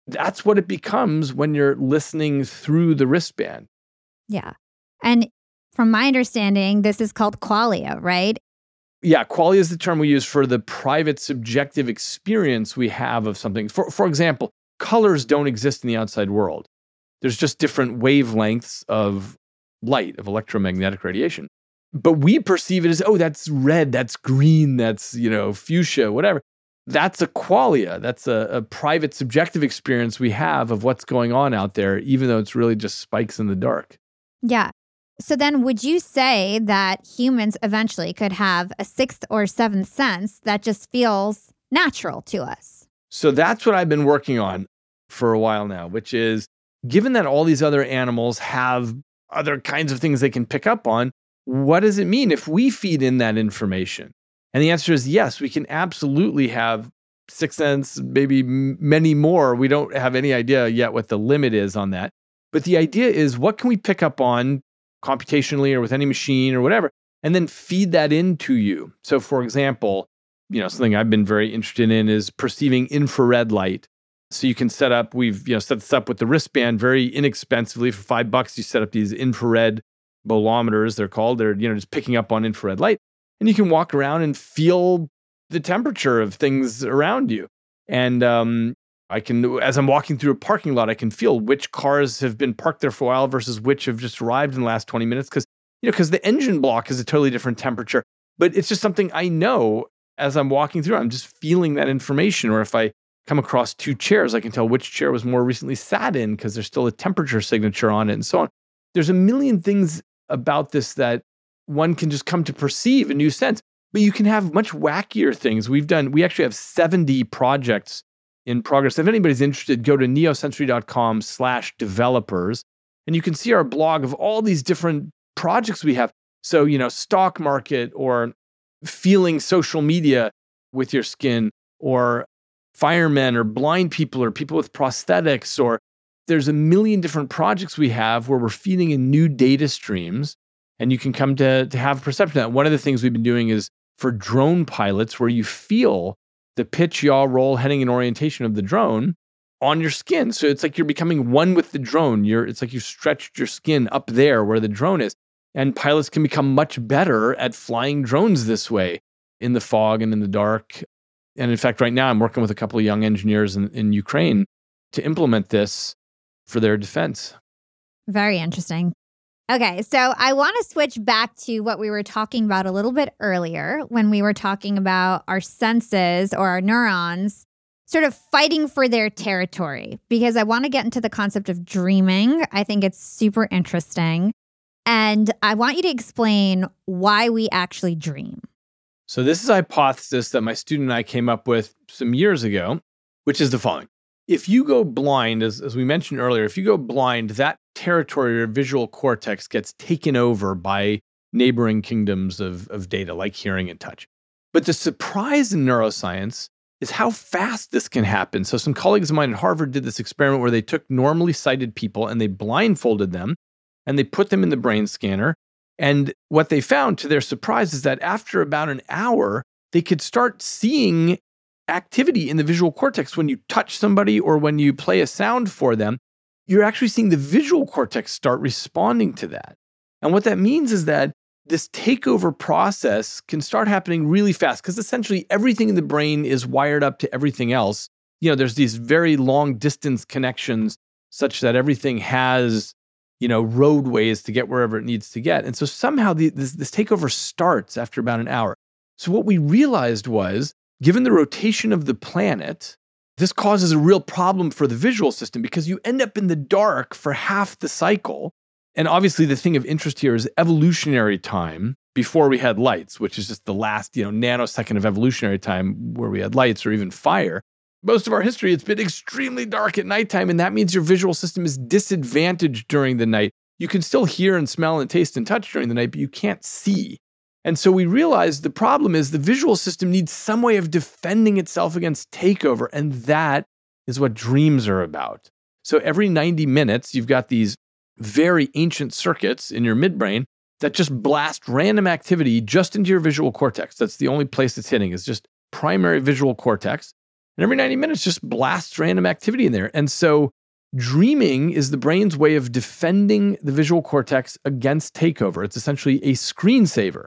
That's what it becomes when you're listening through the wristband. Yeah. And from my understanding, this is called qualia, right? Yeah, qualia is the term we use for the private subjective experience we have of something. For, for example, colors don't exist in the outside world. There's just different wavelengths of light, of electromagnetic radiation. But we perceive it as, oh, that's red, that's green, that's, you know, fuchsia, whatever. That's a qualia. That's a, a private subjective experience we have of what's going on out there, even though it's really just spikes in the dark. Yeah. So then would you say that humans eventually could have a sixth or seventh sense that just feels natural to us? So that's what I've been working on for a while now, which is given that all these other animals have other kinds of things they can pick up on, what does it mean if we feed in that information? And the answer is yes, we can absolutely have sixth sense, maybe many more. We don't have any idea yet what the limit is on that. But the idea is, what can we pick up on computationally or with any machine or whatever, and then feed that into you? So for example, you know, something I've been very interested in is perceiving infrared light. So you can set up, we've, you know, set this up with the wristband very inexpensively. For five bucks, you set up these infrared bolometers, they're called. They're, you know, just picking up on infrared light. And you can walk around and feel the temperature of things around you. And um, I can, as I'm walking through a parking lot, I can feel which cars have been parked there for a while versus which have just arrived in the last twenty minutes. Because, you know, because the engine block is a totally different temperature. But it's just something I know as I'm walking through. I'm just feeling that information. Or if I come across two chairs, I can tell which chair was more recently sat in because there's still a temperature signature on it and so on. There's a million things about this that one can just come to perceive a new sense. But you can have much wackier things. We've done, we actually have seventy projects in progress. If anybody's interested, go to neosensory.com slash developers, and you can see our blog of all these different projects we have. So, you know, stock market, or feeling social media with your skin, or firemen, or blind people, or people with prosthetics, or there's a million different projects we have where we're feeding in new data streams, and you can come to, to have perception of that. One of the things we've been doing is for drone pilots, where you feel the pitch, yaw, roll, heading, and orientation of the drone on your skin. So it's like you're becoming one with the drone. You're, it's like you've stretched your skin up there where the drone is. And pilots can become much better at flying drones this way in the fog and in the dark. And in fact, right now I'm working with a couple of young engineers in, in Ukraine to implement this for their defense. Very interesting. Okay, so I want to switch back to what we were talking about a little bit earlier when we were talking about our senses or our neurons sort of fighting for their territory, because I want to get into the concept of dreaming. I think it's super interesting. And I want you to explain why we actually dream. So this is a hypothesis that my student and I came up with some years ago, which is the following. If you go blind, as, as we mentioned earlier, if you go blind, that territory or visual cortex gets taken over by neighboring kingdoms of, of data like hearing and touch. But the surprise in neuroscience is how fast this can happen. So some colleagues of mine at Harvard did this experiment where they took normally sighted people and they blindfolded them and they put them in the brain scanner. And what they found, to their surprise, is that after about an hour, they could start seeing activity in the visual cortex. When you touch somebody or when you play a sound for them, you're actually seeing the visual cortex start responding to that. And what that means is that this takeover process can start happening really fast, because essentially everything in the brain is wired up to everything else. You know, there's these very long distance connections such that everything has, you know, roadways to get wherever it needs to get. And so somehow the, this, this takeover starts after about an hour. So what we realized was, given the rotation of the planet, this causes a real problem for the visual system, because you end up in the dark for half the cycle. And obviously the thing of interest here is evolutionary time before we had lights, which is just the last, you know, nanosecond of evolutionary time where we had lights or even fire. Most of our history, it's been extremely dark at nighttime, and that means your visual system is disadvantaged during the night. You can still hear and smell and taste and touch during the night, but you can't see. And so we realized the problem is the visual system needs some way of defending itself against takeover, and that is what dreams are about. So every ninety minutes, you've got these very ancient circuits in your midbrain that just blast random activity just into your visual cortex. That's the only place it's hitting, is just primary visual cortex. And every ninety minutes just blasts random activity in there. And so dreaming is the brain's way of defending the visual cortex against takeover. It's essentially a screensaver.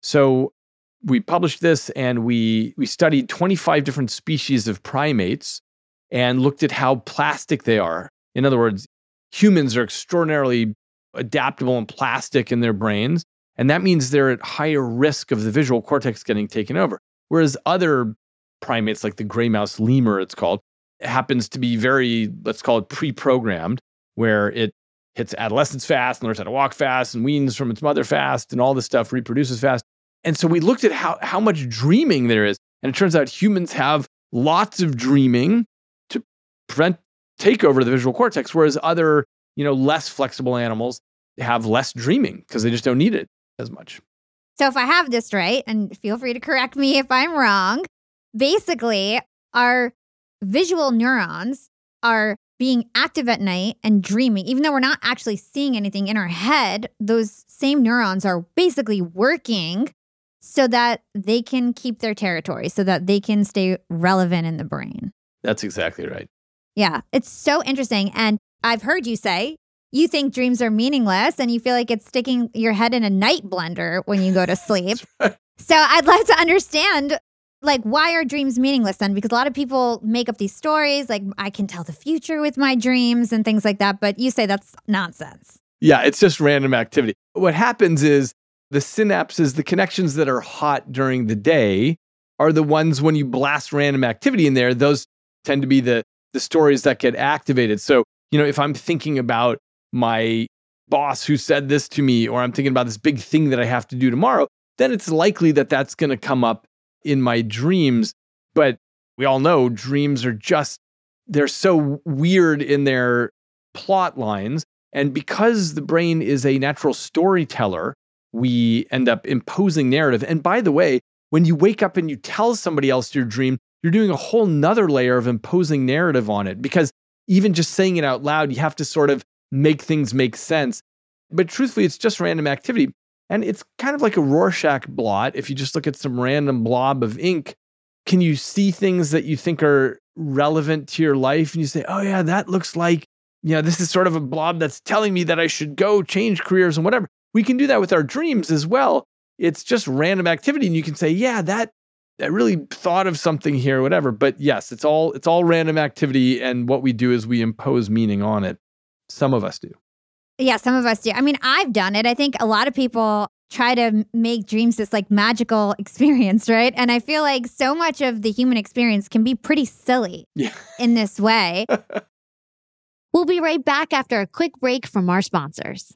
So we published this and we we studied twenty-five different species of primates and looked at how plastic they are. In other words, humans are extraordinarily adaptable and plastic in their brains. And that means they're at higher risk of the visual cortex getting taken over. Whereas other primates, like the gray mouse lemur, it's called, happens to be very, let's call it pre-programmed, where it hits adolescence fast and learns how to walk fast and weans from its mother fast and all this stuff, reproduces fast. And so we looked at how, how much dreaming there is. And it turns out humans have lots of dreaming to prevent takeover of the visual cortex, whereas other, you know, less flexible animals have less dreaming because they just don't need it as much. So if I have this right, and feel free to correct me if I'm wrong, basically our visual neurons are being active at night and dreaming. Even though we're not actually seeing anything in our head, those same neurons are basically working so that they can keep their territory, so that they can stay relevant in the brain. That's exactly right. Yeah, it's so interesting. And I've heard you say you think dreams are meaningless and you feel like it's sticking your head in a night blender when you go to sleep. Right. So I'd love to understand, like, why are dreams meaningless then? Because a lot of people make up these stories, like, I can tell the future with my dreams and things like that. But you say that's nonsense. Yeah, it's just random activity. What happens is the synapses, the connections that are hot during the day are the ones when you blast random activity in there, those tend to be the, the stories that get activated. So, you know, if I'm thinking about my boss who said this to me, or I'm thinking about this big thing that I have to do tomorrow, then it's likely that that's going to come up in my dreams. But we all know dreams are just, they're so weird in their plot lines. And because the brain is a natural storyteller, we end up imposing narrative. And by the way, when you wake up and you tell somebody else your dream, you're doing a whole nother layer of imposing narrative on it. Because even just saying it out loud, you have to sort of make things make sense. But truthfully, it's just random activity. And it's kind of like a Rorschach blot. If you just look at some random blob of ink, can you see things that you think are relevant to your life? And you say, oh yeah, that looks like, you know, this is sort of a blob that's telling me that I should go change careers and whatever. We can do that with our dreams as well. It's just random activity. And you can say, yeah, that I really thought of something here, whatever. But yes, it's all it's all random activity. And what we do is we impose meaning on it. Some of us do. Yeah, some of us do. I mean, I've done it. I think a lot of people try to make dreams this like magical experience, right? And I feel like so much of the human experience can be pretty silly yeah. in this way. We'll be right back after a quick break from our sponsors.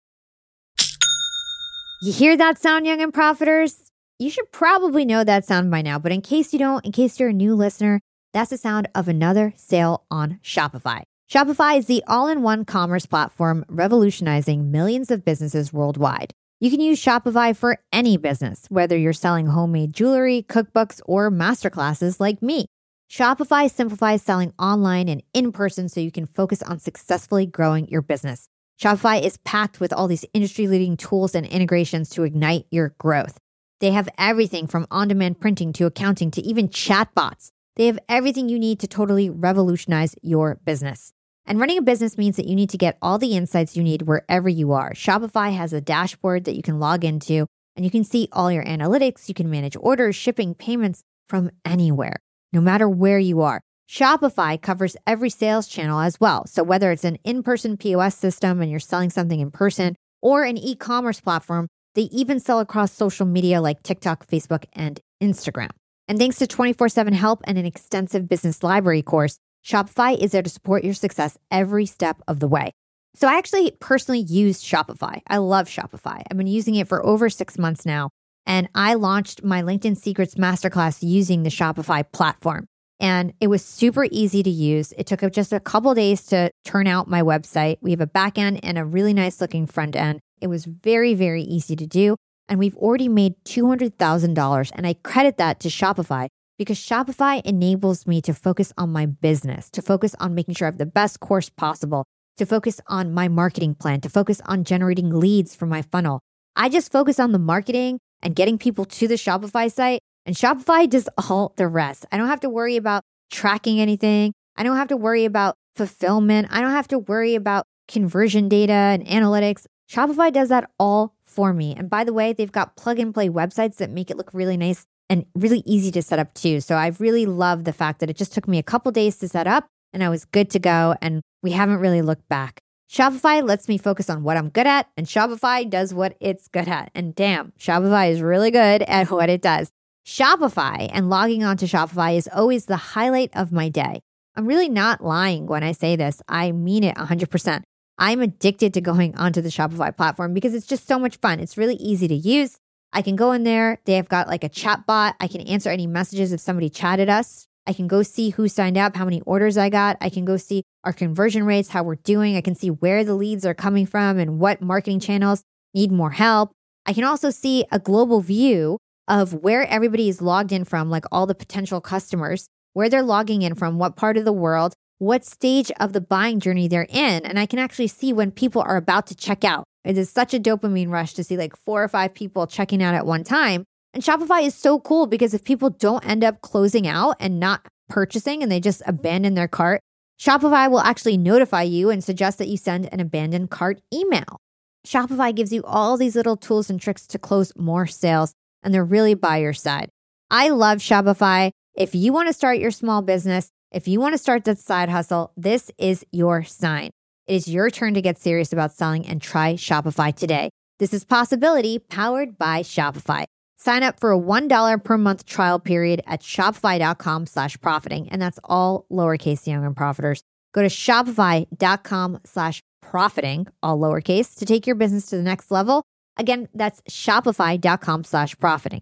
You hear that sound, young and profiters? You should probably know that sound by now, but in case you don't, in case you're a new listener, that's the sound of another sale on Shopify. Shopify is the all-in-one commerce platform revolutionizing millions of businesses worldwide. You can use Shopify for any business, whether you're selling homemade jewelry, cookbooks, or masterclasses like me. Shopify simplifies selling online and in person so you can focus on successfully growing your business. Shopify is packed with all these industry-leading tools and integrations to ignite your growth. They have everything from on-demand printing to accounting to even chatbots. They have everything you need to totally revolutionize your business. And running a business means that you need to get all the insights you need wherever you are. Shopify has a dashboard that you can log into, and you can see all your analytics. You can manage orders, shipping, payments from anywhere, no matter where you are. Shopify covers every sales channel as well. So whether it's an in-person P O S system and you're selling something in person, or an e-commerce platform, they even sell across social media like TikTok, Facebook, and Instagram. And thanks to twenty-four seven help and an extensive business library course, Shopify is there to support your success every step of the way. So I actually personally use Shopify. I love Shopify. I've been using it for over six months now, and I launched my LinkedIn Secrets Masterclass using the Shopify platform. And it was super easy to use. It took just a couple days to turn out my website. We have a back end and a really nice looking front end. It was very, very easy to do. And we've already made two hundred thousand dollars. And I credit that to Shopify because Shopify enables me to focus on my business, to focus on making sure I have the best course possible, to focus on my marketing plan, to focus on generating leads for my funnel. I just focus on the marketing and getting people to the Shopify site. And Shopify does all the rest. I don't have to worry about tracking anything. I don't have to worry about fulfillment. I don't have to worry about conversion data and analytics. Shopify does that all for me. And by the way, they've got plug and play websites that make it look really nice and really easy to set up too. So I really love the fact that it just took me a couple days to set up and I was good to go. And we haven't really looked back. Shopify lets me focus on what I'm good at, and Shopify does what it's good at. And damn, Shopify is really good at what it does. Shopify and logging on to Shopify is always the highlight of my day. I'm really not lying when I say this. I mean it one hundred percent. I'm addicted to going onto the Shopify platform because it's just so much fun. It's really easy to use. I can go in there. They have got like a chat bot. I can answer any messages if somebody chatted us. I can go see who signed up, how many orders I got. I can go see our conversion rates, how we're doing. I can see where the leads are coming from and what marketing channels need more help. I can also see a global view of where everybody is logged in from, like all the potential customers, where they're logging in from, what part of the world, what stage of the buying journey they're in. And I can actually see when people are about to check out. It is such a dopamine rush to see like four or five people checking out at one time. And Shopify is so cool because if people don't end up closing out and not purchasing and they just abandon their cart, Shopify will actually notify you and suggest that you send an abandoned cart email. Shopify gives you all these little tools and tricks to close more sales, and they're really by your side. I love Shopify. If you want to start your small business, if you want to start that side hustle, this is your sign. It is your turn to get serious about selling and try Shopify today. This is Possibility powered by Shopify. Sign up for a one dollar per month trial period at shopify.com slash profiting. And that's all lowercase young and profiters. Go to shopify.com slash profiting, all lowercase, to take your business to the next level. Again, that's shopify.com slash profiting.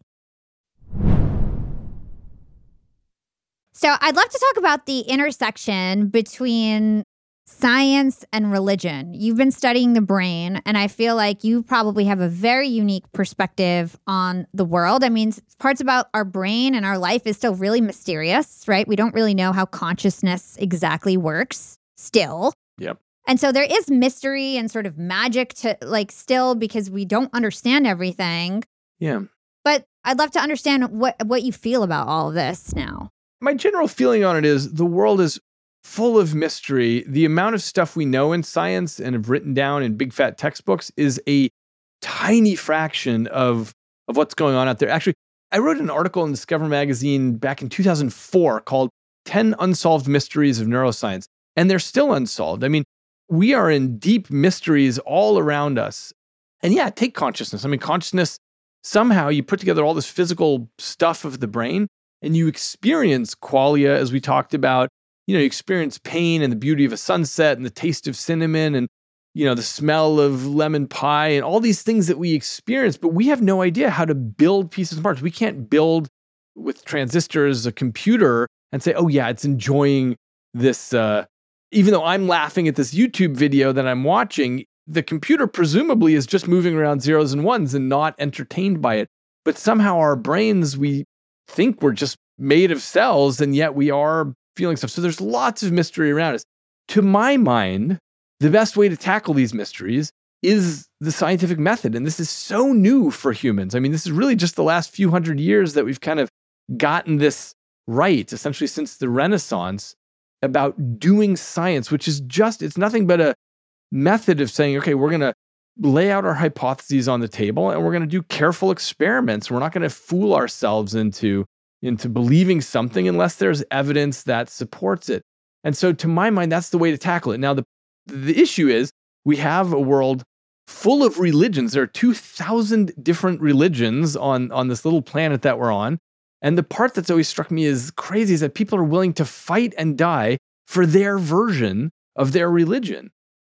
So I'd love to talk about the intersection between science and religion. You've been studying the brain, and I feel like you probably have a very unique perspective on the world. I mean, parts about our brain and our life is still really mysterious, right? We don't really know how consciousness exactly works still. Yep. And so there is mystery and sort of magic to like still because we don't understand everything. Yeah. But I'd love to understand what, what you feel about all of this now. My general feeling on it is the world is full of mystery. The amount of stuff we know in science and have written down in big fat textbooks is a tiny fraction of, of what's going on out there. Actually, I wrote an article in Discover magazine back in two thousand four called ten Unsolved Mysteries of Neuroscience, and they're still unsolved. I mean, we are in deep mysteries all around us. And yeah, take consciousness. I mean, consciousness, somehow you put together all this physical stuff of the brain and you experience qualia, as we talked about. You know, you experience pain and the beauty of a sunset and the taste of cinnamon and, you know, the smell of lemon pie and all these things that we experience, but we have no idea how to build pieces and parts. We can't build with transistors a computer and say, oh yeah, it's enjoying this. Uh, even though I'm laughing at this YouTube video that I'm watching, the computer presumably is just moving around zeros and ones and not entertained by it. But somehow our brains, we think we're just made of cells, and yet we are feeling stuff. So there's lots of mystery around us. To my mind, the best way to tackle these mysteries is the scientific method. And this is so new for humans. I mean, this is really just the last few hundred years that we've kind of gotten this right, essentially since the Renaissance, about doing science, which is just, it's nothing but a method of saying, okay, we're going to lay out our hypotheses on the table and we're going to do careful experiments. We're not going to fool ourselves into into believing something unless there's evidence that supports it. And so to my mind, that's the way to tackle it. Now, the, the issue is we have a world full of religions. There are two thousand different religions on, on this little planet that we're on. And the part that's always struck me as crazy is that people are willing to fight and die for their version of their religion.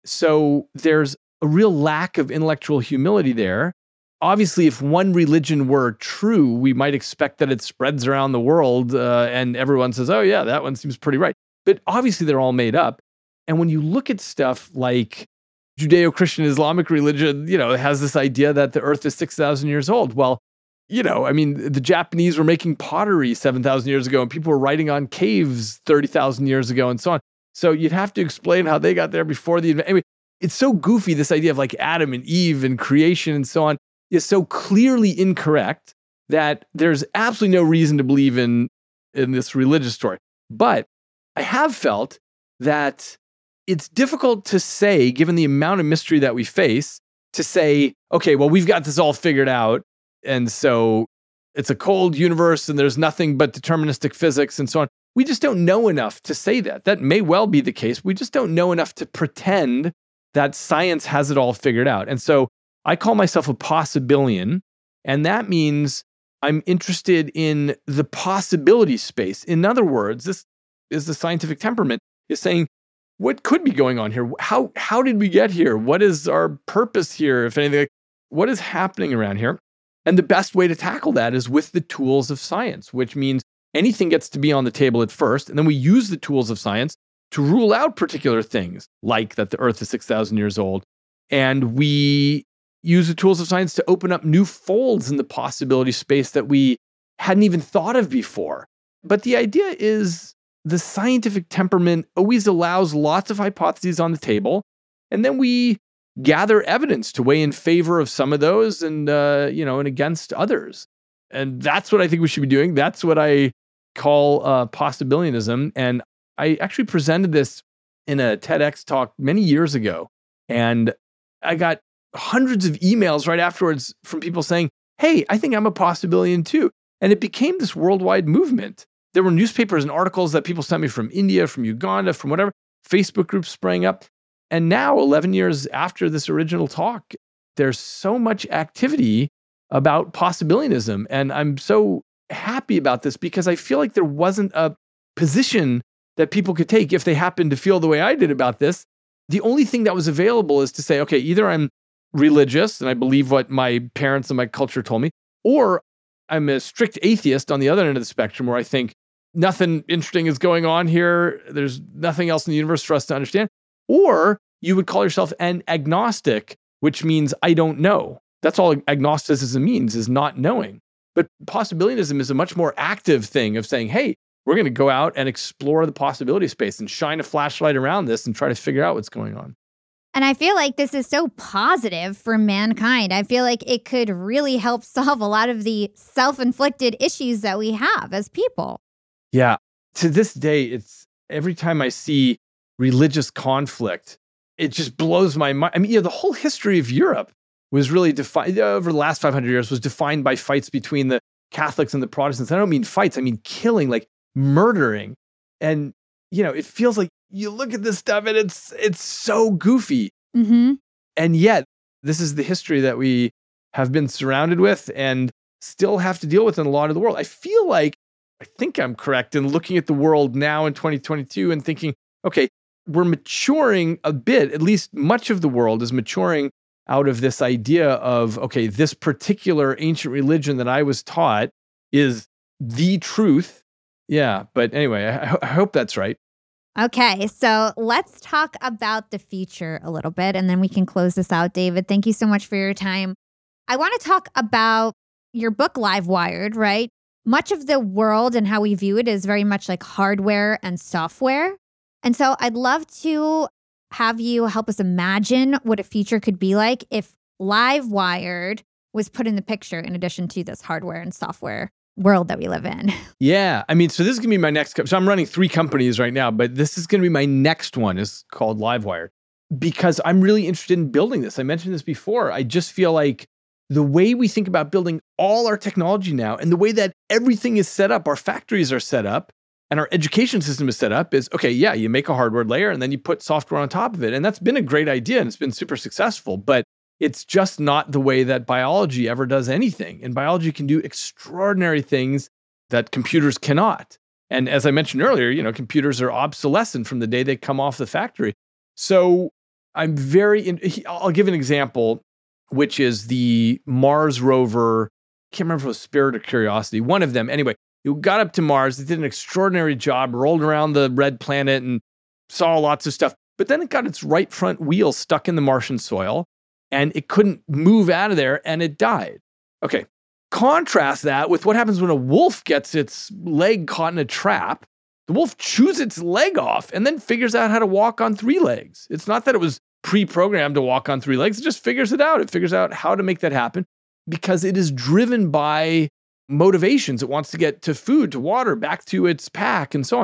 So there's a real lack of intellectual humility there. Obviously, if one religion were true, we might expect that it spreads around the world uh, and everyone says, oh yeah, that one seems pretty right. But obviously they're all made up. And when you look at stuff like Judeo-Christian Islamic religion, you know, it has this idea that the earth is six thousand years old. Well, you know, I mean, the Japanese were making pottery seven thousand years ago and people were writing on caves thirty thousand years ago and so on. So you'd have to explain how they got there before the, anyway, it's so goofy, this idea of like Adam and Eve and creation and so on is so clearly incorrect that there's absolutely no reason to believe in, in this religious story. But I have felt that it's difficult to say, given the amount of mystery that we face, to say, okay, well, we've got this all figured out. And so it's a cold universe and there's nothing but deterministic physics and so on. We just don't know enough to say that. That may well be the case. We just don't know enough to pretend that science has it all figured out. And so I call myself a possibilian, and that means I'm interested in the possibility space. In other words, this is the scientific temperament, is saying, what could be going on here? How, how did we get here? What is our purpose here, if anything? What is happening around here? And the best way to tackle that is with the tools of science, which means anything gets to be on the table at first, and then we use the tools of science to rule out particular things, like that the Earth is six thousand years old. And we use the tools of science to open up new folds in the possibility space that we hadn't even thought of before. But the idea is the scientific temperament always allows lots of hypotheses on the table, and then we gather evidence to weigh in favor of some of those and, uh, you know, and against others. And that's what I think we should be doing. That's what I call uh, possibilianism. And I actually presented this in a TEDx talk many years ago. And I got hundreds of emails right afterwards from people saying, hey, I think I'm a possibilian too. And it became this worldwide movement. There were newspapers and articles that people sent me from India, from Uganda, from whatever. Facebook groups sprang up. And now, eleven years after this original talk, there's so much activity about possibilianism. And I'm so happy about this because I feel like there wasn't a position that people could take if they happened to feel the way I did about this. The only thing that was available is to say, okay, either I'm religious and I believe what my parents and my culture told me, or I'm a strict atheist on the other end of the spectrum where I think nothing interesting is going on here. There's nothing else in the universe for us to understand. Or you would call yourself an agnostic, which means I don't know. That's all agnosticism means, is not knowing. But possibilianism is a much more active thing of saying, hey, we're going to go out and explore the possibility space and shine a flashlight around this and try to figure out what's going on. And I feel like this is so positive for mankind. I feel like it could really help solve a lot of the self-inflicted issues that we have as people. Yeah. To this day, it's every time I see religious conflict, it just blows my mind. I mean, yeah, the whole history of Europe was really defined over the last five hundred years was defined by fights between the Catholics and the Protestants. I don't mean fights. I mean killing, like murdering. And, you know, it feels like you look at this stuff and it's it's so goofy. Mm-hmm. And yet, this is the history that we have been surrounded with and still have to deal with in a lot of the world. I feel like, I think I'm correct in looking at the world now in twenty twenty-two and thinking, okay, we're maturing a bit, at least much of the world is maturing out of this idea of, okay, this particular ancient religion that I was taught is the truth. Yeah, but anyway, I, I hope that's right. Okay, so let's talk about the future a little bit, and then we can close this out. David, thank you so much for your time. I want to talk about your book, Livewired, right? Much of the world and how we view it is very much like hardware and software. And so I'd love to have you help us imagine what a future could be like if Livewired was put in the picture in addition to this hardware and software world that we live in. Yeah. I mean, so this is going to be my next, co- so I'm running three companies right now, but this is going to be my next one is called Livewired because I'm really interested in building this. I mentioned this before. I just feel like the way we think about building all our technology now and the way that everything is set up, our factories are set up and our education system is set up is, okay, yeah, you make a hardware layer and then you put software on top of it. And that's been a great idea and it's been super successful, but it's just not the way that biology ever does anything. And biology can do extraordinary things that computers cannot. And as I mentioned earlier, you know, computers are obsolescent from the day they come off the factory. So I'm very, in, I'll give an example, which is the Mars rover. I can't remember if it was Spirit or Curiosity, one of them. Anyway, it got up to Mars. It did an extraordinary job, rolled around the red planet and saw lots of stuff. But then it got its right front wheel stuck in the Martian soil and it couldn't move out of there and it died. Okay, contrast that with what happens when a wolf gets its leg caught in a trap. The wolf chews its leg off and then figures out how to walk on three legs. It's not that it was pre-programmed to walk on three legs. It just figures it out. It figures out how to make that happen because it is driven by motivations. It wants to get to food, to water, back to its pack, and so on.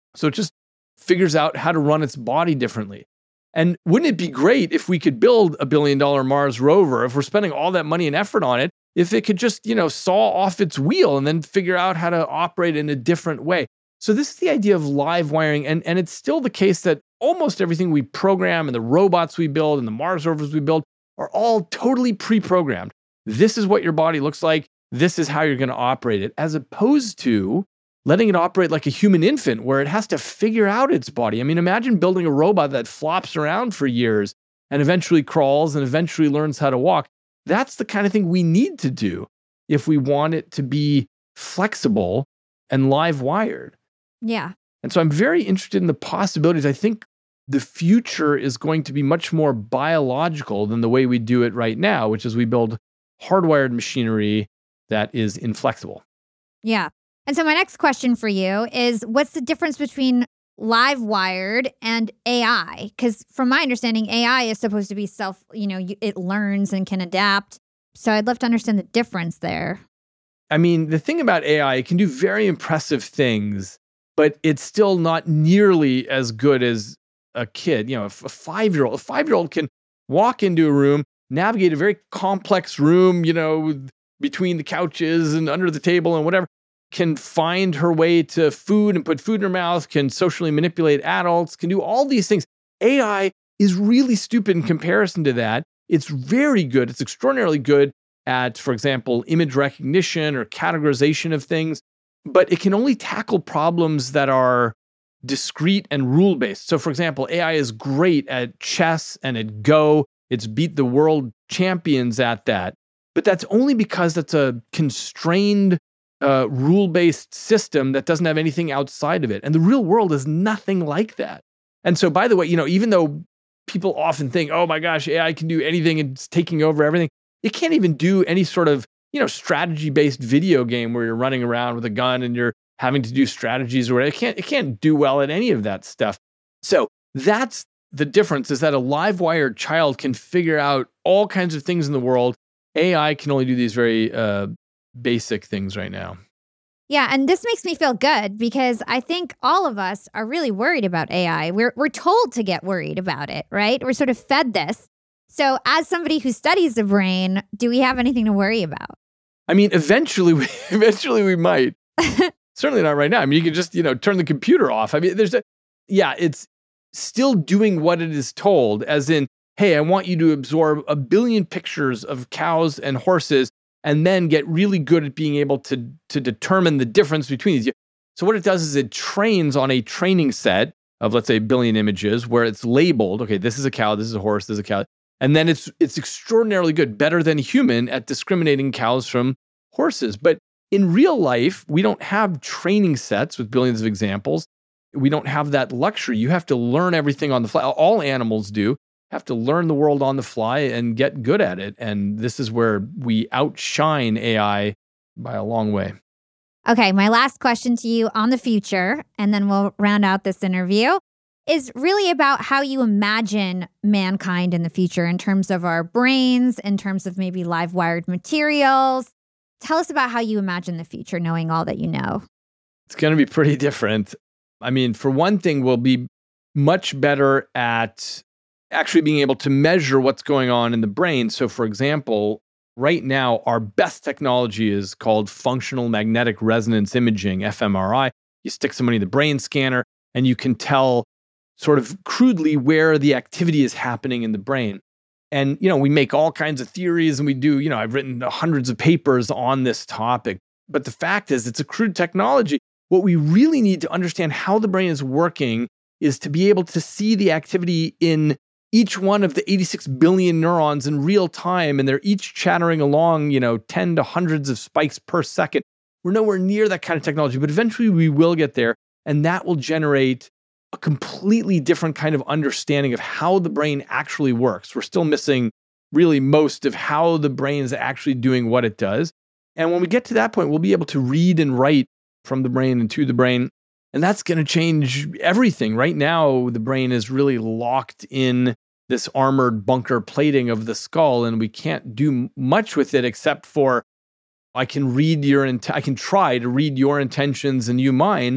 So it just figures out how to run its body differently. And wouldn't it be great if we could build a billion dollar Mars rover, if we're spending all that money and effort on it, if it could just, you know, saw off its wheel and then figure out how to operate in a different way. So this is the idea of live wiring. And, and it's still the case that almost everything we program and the robots we build and the Mars rovers we build are all totally pre-programmed. This is what your body looks like. This is how you're going to operate it, as opposed to letting it operate like a human infant where it has to figure out its body. I mean, imagine building a robot that flops around for years and eventually crawls and eventually learns how to walk. That's the kind of thing we need to do if we want it to be flexible and live wired. Yeah. And so I'm very interested in the possibilities. I think the future is going to be much more biological than the way we do it right now, which is we build hardwired machinery that is inflexible. Yeah. And so my next question for you is, what's the difference between live wired and A I? Because from my understanding, A I is supposed to be self, you know, it learns and can adapt. So I'd love to understand the difference there. I mean, the thing about A I, it can do very impressive things, but it's still not nearly as good as a kid. You know, a five-year-old, a five-year-old can walk into a room, navigate a very complex room, you know, between the couches and under the table and whatever, can find her way to food and put food in her mouth, can socially manipulate adults, can do all these things. A I is really stupid in comparison to that. It's very good. It's extraordinarily good at, for example, image recognition or categorization of things, but it can only tackle problems that are discrete and rule-based. So, for example, A I is great at chess and at Go. It's beat the world champions at that. But that's only because that's a constrained, uh, rule-based system that doesn't have anything outside of it. And the real world is nothing like that. And so, by the way, you know, even though people often think, oh my gosh, A I can do anything and it's taking over everything, it can't even do any sort of, you know, strategy-based video game where you're running around with a gun and you're having to do strategies or whatever. It can't, it can't do well at any of that stuff. So that's the difference, is that a live wired child can figure out all kinds of things in the world. A I can only do these very uh, basic things right now. Yeah, and this makes me feel good because I think all of us are really worried about A I. We're we're told to get worried about it, right? We're sort of fed this. So as somebody who studies the brain, do we have anything to worry about? I mean, eventually we eventually we might. Certainly not right now. I mean, you can just, you know, turn the computer off. I mean, there's a, yeah, it's still doing what it is told, as in, hey, I want you to absorb a billion pictures of cows and horses and then get really good at being able to, to determine the difference between these. So what it does is it trains on a training set of, let's say, a billion images where it's labeled, okay, this is a cow, this is a horse, this is a cow. And then it's it's extraordinarily good, better than a human at discriminating cows from horses. But in real life, we don't have training sets with billions of examples. We don't have that luxury. You have to learn everything on the fly. All animals do have to learn the world on the fly and get good at it. And this is where we outshine A I by a long way. Okay, my last question to you on the future, and then we'll round out this interview, is really about how you imagine mankind in the future in terms of our brains, in terms of maybe live wired materials. Tell us about how you imagine the future, knowing all that you know. It's going to be pretty different. I mean, for one thing, we'll be much better at actually being able to measure what's going on in the brain. So, for example, right now, our best technology is called functional magnetic resonance imaging, f M R I. You stick somebody in the brain scanner, and you can tell sort of crudely where the activity is happening in the brain. And, you know, we make all kinds of theories and we do, you know, I've written hundreds of papers on this topic. But the fact is, it's a crude technology. What we really need to understand how the brain is working is to be able to see the activity in each one of the eighty-six billion neurons in real time. And they're each chattering along, you know, ten to hundreds of spikes per second. We're nowhere near that kind of technology, but eventually we will get there. And that will generate a completely different kind of understanding of how the brain actually works. We're still missing really most of how the brain is actually doing what it does. And when we get to that point, we'll be able to read and write from the brain and to the brain. And that's going to change everything. Right now, the brain is really locked in this armored bunker plating of the skull, and we can't do much with it except for I can read your, int- I can try to read your intentions and you mine.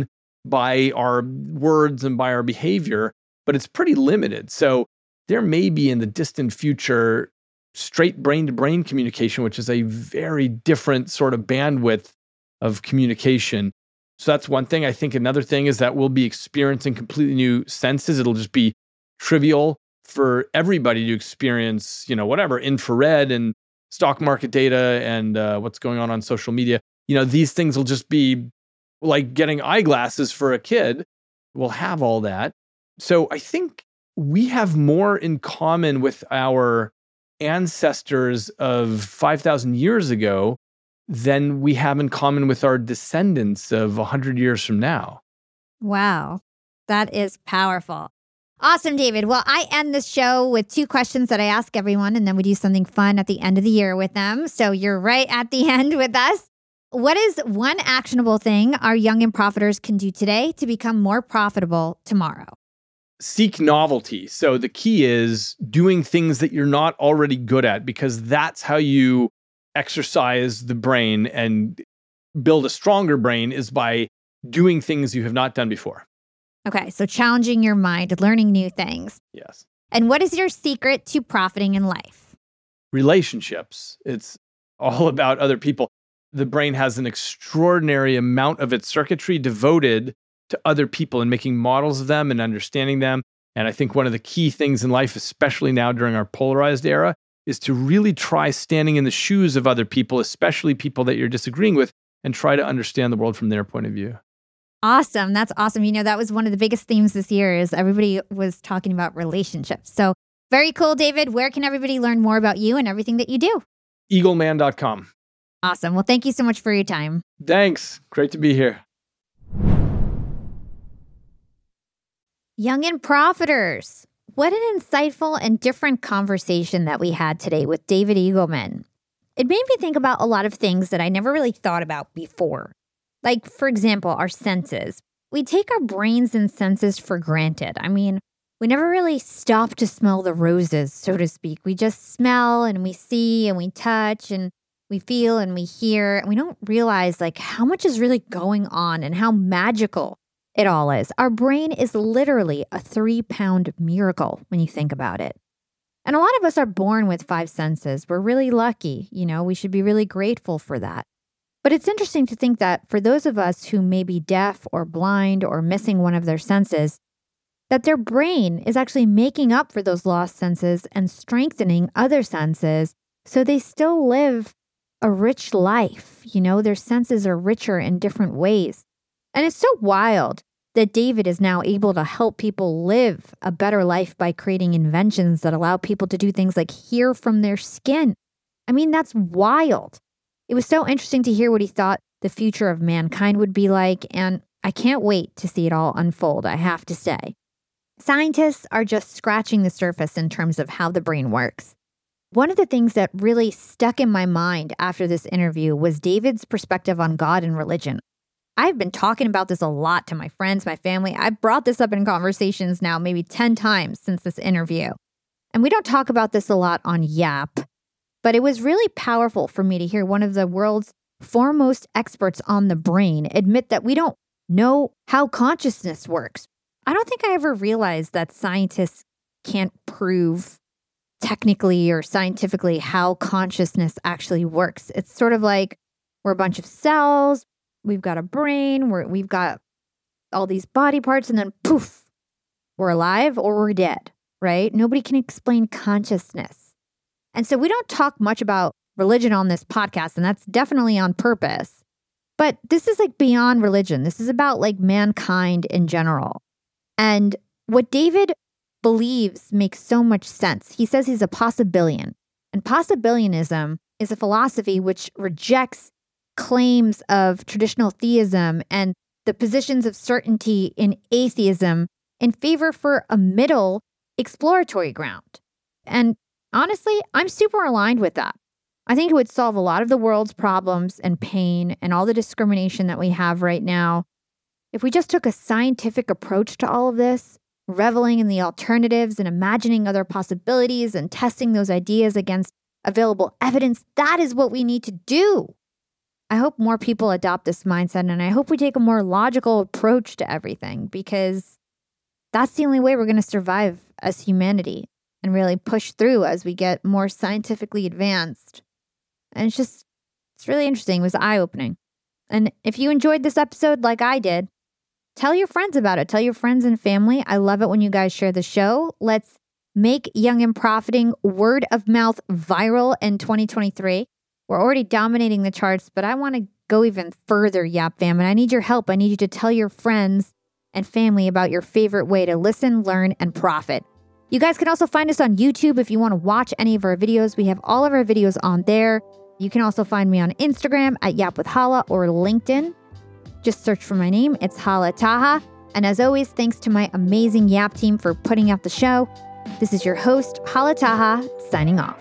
by our words and by our behavior, but it's pretty limited. So there may be in the distant future straight brain-to-brain communication, which is a very different sort of bandwidth of communication. So that's one thing. I think another thing is that we'll be experiencing completely new senses. It'll just be trivial for everybody to experience, you know, whatever, infrared and stock market data and uh, what's going on on social media. You know, these things will just be like getting eyeglasses for a kid. We'll have all that. So I think we have more in common with our ancestors of five thousand years ago than we have in common with our descendants of one hundred years from now. Wow, that is powerful. Awesome, David. Well, I end this show with two questions that I ask everyone, and then we do something fun at the end of the year with them. So you're right at the end with us. What is one actionable thing our young and profiters can do today to become more profitable tomorrow? Seek novelty. So the key is doing things that you're not already good at, because that's how you exercise the brain and build a stronger brain, is by doing things you have not done before. Okay, so challenging your mind, learning new things. Yes. And what is your secret to profiting in life? Relationships. It's all about other people. The brain has an extraordinary amount of its circuitry devoted to other people and making models of them and understanding them. And I think one of the key things in life, especially now during our polarized era, is to really try standing in the shoes of other people, especially people that you're disagreeing with, and try to understand the world from their point of view. Awesome. That's awesome. You know, that was one of the biggest themes this year is everybody was talking about relationships. So very cool, David. Where can everybody learn more about you and everything that you do? eagleman dot com. Awesome. Well, thank you so much for your time. Thanks. Great to be here. Young and Profiters. What an insightful and different conversation that we had today with David Eagleman. It made me think about a lot of things that I never really thought about before. Like, for example, our senses. We take our brains and senses for granted. I mean, we never really stop to smell the roses, so to speak. We just smell and we see and we touch and we feel and we hear. And we don't realize like how much is really going on and how magical it all is. Our brain is literally a three-pound miracle when you think about it. And a lot of us are born with five senses. We're really lucky. You know, we should be really grateful for that. But it's interesting to think that for those of us who may be deaf or blind or missing one of their senses, that their brain is actually making up for those lost senses and strengthening other senses so they still live a rich life. You know, their senses are richer in different ways. And it's so wild that David is now able to help people live a better life by creating inventions that allow people to do things like hear from their skin. I mean, that's wild. It was so interesting to hear what he thought the future of mankind would be like, and I can't wait to see it all unfold, I have to say. Scientists are just scratching the surface in terms of how the brain works. One of the things that really stuck in my mind after this interview was David's perspective on God and religion. I've been talking about this a lot to my friends, my family. I've brought this up in conversations now maybe ten times since this interview. And we don't talk about this a lot on Yap, but it was really powerful for me to hear one of the world's foremost experts on the brain admit that we don't know how consciousness works. I don't think I ever realized that scientists can't prove technically or scientifically how consciousness actually works. It's sort of like we're a bunch of cells. We've got a brain, we're, we've got all these body parts, and then poof, we're alive or we're dead, right? Nobody can explain consciousness. And so we don't talk much about religion on this podcast, and that's definitely on purpose. But this is like beyond religion. This is about like mankind in general. And what David believes makes so much sense. He says he's a possibilian. And possibilianism is a philosophy which rejects claims of traditional theism and the positions of certainty in atheism in favor for a middle exploratory ground. And honestly, I'm super aligned with that. I think it would solve a lot of the world's problems and pain and all the discrimination that we have right now if we just took a scientific approach to all of this, reveling in the alternatives and imagining other possibilities and testing those ideas against available evidence. That is what we need to do. I hope more people adopt this mindset, and I hope we take a more logical approach to everything, because that's the only way we're going to survive as humanity and really push through as we get more scientifically advanced. And it's just, it's really interesting. It was eye-opening. And if you enjoyed this episode like I did, tell your friends about it. Tell your friends and family. I love it when you guys share the show. Let's make Young and Profiting word of mouth viral in twenty twenty-three. We're already dominating the charts, but I want to go even further, Yap Fam, and I need your help. I need you to tell your friends and family about your favorite way to listen, learn, and profit. You guys can also find us on YouTube if you want to watch any of our videos. We have all of our videos on there. You can also find me on Instagram at Yap with Hala or LinkedIn. Just search for my name. It's Hala Taha. And as always, thanks to my amazing Yap team for putting out the show. This is your host, Hala Taha, signing off.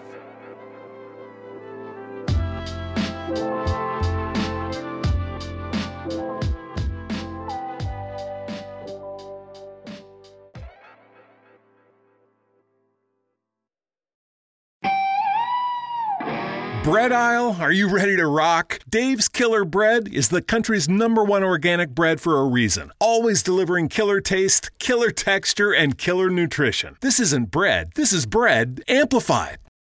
Bread aisle, are you ready to rock? Dave's Killer Bread is the country's number one organic bread for a reason. Always delivering killer taste, killer texture, and killer nutrition. This isn't bread. This is bread amplified.